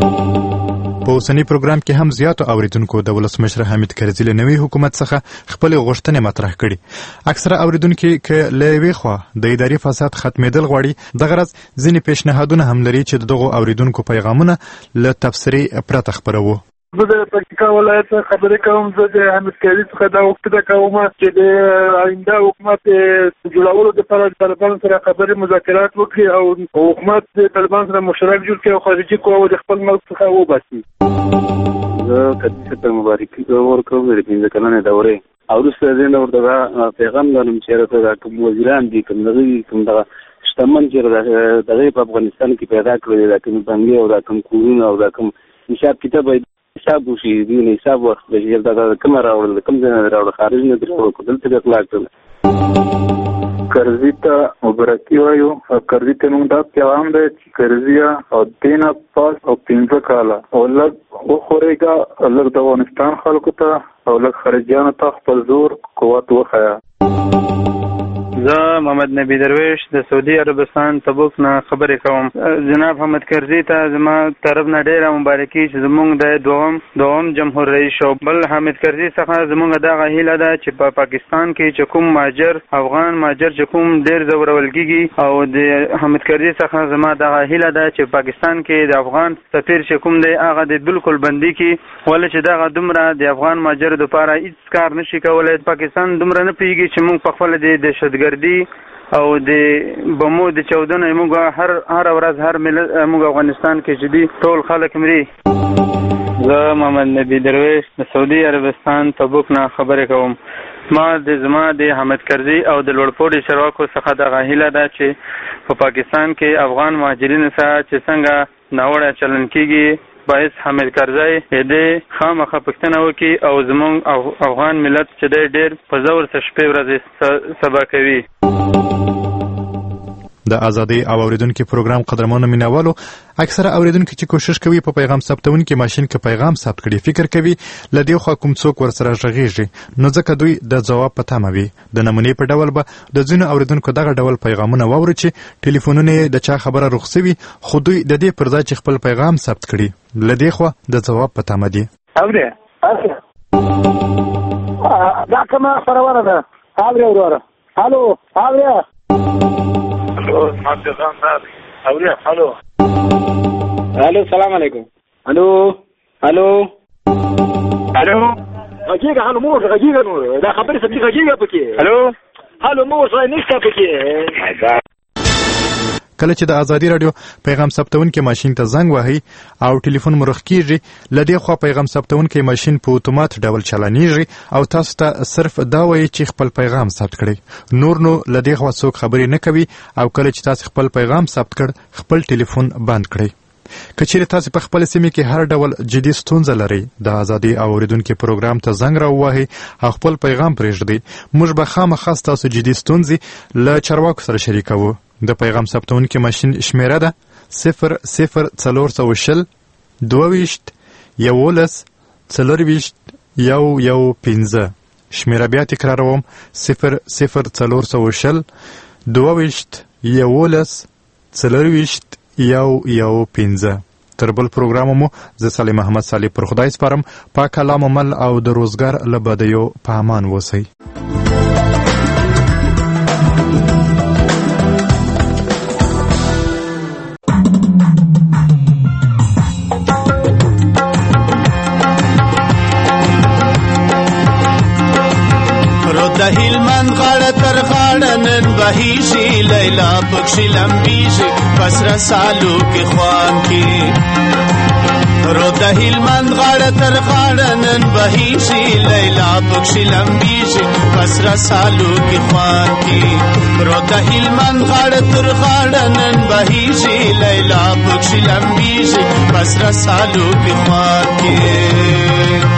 په اوسنی پروګرام کې هم زیاتو اوریدونکو د ولسمشر حامد کرزي له نوي حکومت څخه خپل غوښتنې مطرح کړي. اکثره اوریدونکو کې له یوې خوا د اداري فساد ختمېدل غواړي، د غرض ځینې پیشنهادونه هم لري چې دغه اوریدونکو پیغامونه له تفسیري پرته خپروو. زه د پکتیکا ولایت خبرې کوم. زه د حامد کرزي څخه دا غوښتنه کوم چې د آینده حکومت جوړولو دپاره د طالبانو سره خبرې مذاکرات وکړي او حکومت د طالبانو سره مشترک جوړ کړي او خارجي قواو د خپل ملک څخه وباسي. زه کدیسه ته مبارکي ورکوم د پنځه کلنې دورې او وروسته د دې نه ورته پیغام لرم چې راته کوم وزیران دي کوم دغه کوم دغه شتمن چې دغه په افغانستان کې پیدا کړی دا کوم بنګي او دا کوم کورونه او دا کوم حساب کتاب حساب وشي دی نه حساب وخت چې دا کوم راوړل کوم ځای راوړل خارج نه راوړل کول ته اخلاق کړل. کرزي ته مبارکي وایو. کرزي ته موږ دا پیغام دی چې کرزي او دینه پاس او پنځه کاله او لږ وخورېږه لږ د افغانستان خلکو ته او لږ خارجیانو ته خپل زور قوت وښیه. زه محمد نبی درویش د سعودي عربستان تبوک نه خبرې کوم. جناب حامد کرزي ته زما طرف نه ډیره مبارکي چې زمونږ د دوم دوم جمهور رئیس شو. بل حامد کرزي څخه زمونږ دغه هیله ده چې په پاکستان کې چې کوم ماجر افغان ماجر چې کوم ډیر زورول کیږي او د حامد کرزي څخه زما دغه هیله ده چې پاکستان کې د افغان سفیر چې کوم دی هغه د بالکل بندي کی ولې چې دغه دومره د افغان ماجر لپاره هیڅ کار نشي کولای. پاکستان دومره نه پیږي چې موږ په خپل د دهشتګردي او د بمو د چودنه موږ هر هر ورځ هر ملت موږ افغانستان کې چې دي ټول خلک مري. زه محمد نبی درویش د سعودي عربستان تبوک نه خبرې کوم. ما د زما د حامد کرزي او د لوړپوړي چارواکو څخه دغه هیله ده چې په پاکستان کې افغان مهاجرینو سره چې څنګه ناوړه چلن کیږي باعث حامد کرزي دې خامخا پوښتنه وکړي او زموږ افغان ملت چې دی ډېر په زور سره شپې ورځې سبا کوي. د ازادي او اوریدونکو پروګرام قدرمنو مینوالو اکثره اوریدونکو چې کوشش کوي په پیغام ثبتونکو ماشين کې پیغام ثبت کړي فکر کوي لدی خو کوم څوک ورسره ژغېږي نو ځکه دوی د جواب پته موي د نمونې په ډول به د ځینو اوریدونکو دغه ډول پیغامونه واوري چې ټلیفونونه د چا خبره رخصوي خو دوی د دې پر ځای چې خپل پیغام ثبت کړي لدی خو د جواب پته مدي. اوره دا کومه خبره ده؟ اوره اوره الو اوره الو الو الو السلام علیکم الو الو الو غږیږه الو مور غږیږه نو دا خبرې سمې غږیږه پکې الو الو مور ځای نشته پکې. کله چې د ازادي رادیو پیغام ثبتونکو ماشين ته زنګ وهي او ټلیفون مرخ کیږي لدې خو پیغام ثبتونکو ماشين په اتومات ډول چلانیږي او تاسو ته صرف دا وایي چې خپل پیغام ثبت کړئ نور نو لدې خو څوک خبرې نه کوي او کله چې تاسو خپل پیغام ثبت کړ خپل ټلیفون بند کړئ. کچېرې تاسو په خپل سیمه کې هر ډول جدي ستونزه لرئ د ازادي او اوریدونکو پروګرام ته زنګ راووهئ او خپل پیغام پرېږدئ موږ به خامخا تاسو جدي ستونزې له چارواکو سره شریکوو. د پیغام ثبتونکو ماشين شمیره ده صفر صفر څلور سوه شل دوه ویشت یولس څلور ویشت یو یو پنځه. شمیره بیا تکراروم صفر صفر څلور سوه شل دوه ویشت یولس څلور ویشت یو یو پنځه. تر بل پروګرام مو زه سلیم محمد صالح پر خدای سپارم. پاک الله مل او د روزګار له بدیو په امان اوسئ. د هلمند غاړه تر غاړه نن بهیږي لیلا پکښې لمبیږي پسره سالو کې خوان کې رو د هلمند غاړه تر غاړه نن بهیږي لیلا پکښې لمبیږي پسره سالو کې خوان کې رو د هلمند غاړه تر غاړه نن بهیږي لیلا پکښې لمبیږي پسره سالو کې خوان کې.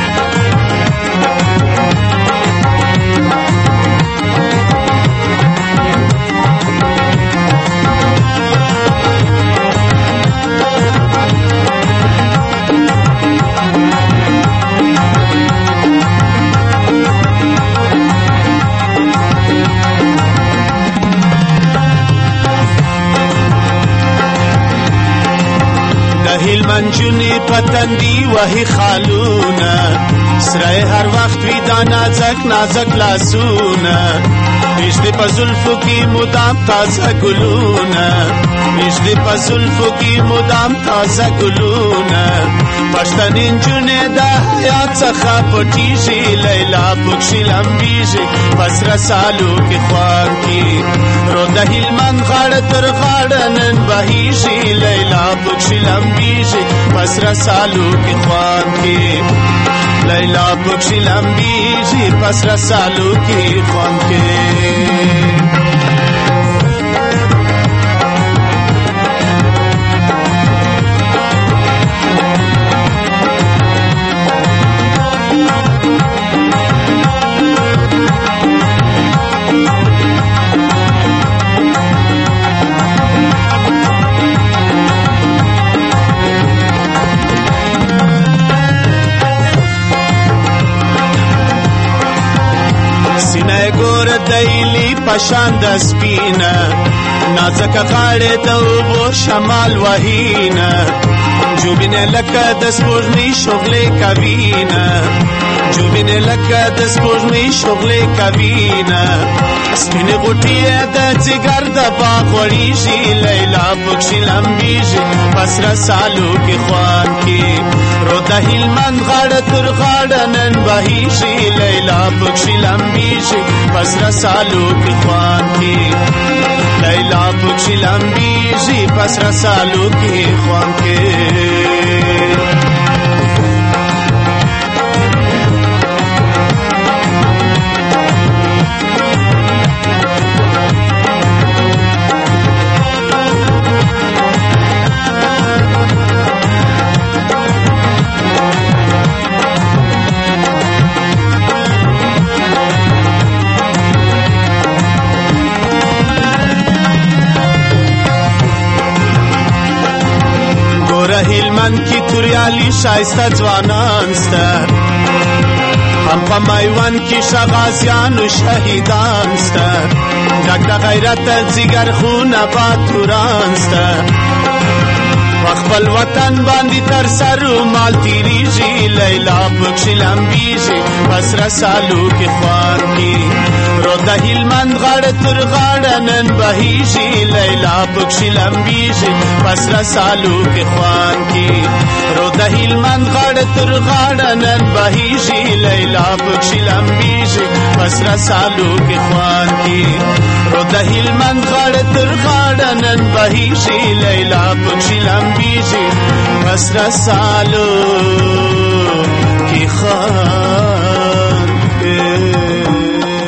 هلمنجونی پتندی وحی خالونا سرای هر وقت وی دا نازک نازک لاسونا نشده پا زلفو کی مدام تازه گلونا نشده پا زلفو کی مدام تازه گلونا پشتن انجونه دا حیات سخا پتیجی لیلا پکشی لمبیجی پس رسالو کی خوان کی رو دا هلمن غاڑ تر غاڑنن بهیجی لیلا پکشی لمبیجی پس رسالو کی خوان کی لیلا پکشی لمبیجی پس رسالو کی خوان کی. دیلی پشان د سپینا نازک غاړه د وبو شمال وهینا جوبینه لکه د سپوږمۍ شغلې کوینا جوبینه لکه د سپوږمۍ شغلې کوینا سپینه غوټي د ځګر د باغ وړيږي لیلا پکشي لمبيږي پس رسالو کې خوان کې رو د هلمند غاړه تر غاړه نن بهيږي لیلا پکشي لمبيږي پس رسالو کې خوان کې لیلا پکشي لمبيږي پس رسالو کې خوان کې. میوند کی توریالی شایسته ځوانان سته هم په میوند کې شغازیان او شهیدان سته ډک د غیرت ځیګر خونه باتوران سته خپل وطن باندې تر سر مال تیریږي لیلا پکښې لمبیږي پس رسالو کې خوان کې رو د هلمند غاړه تر غاړه نن بهیږي لیلا پکښې لمبیږي پس رسالو کې خوان کې رو د هلمند غاړه تر غاړه نن بهیږي لیلا پکښې لمبیږي پس رسالو کې خوان کې رو د هلمند غاړه تر غاړه نن بهیږي لیلا پکښې لمبیږي پس رسالو کی خوان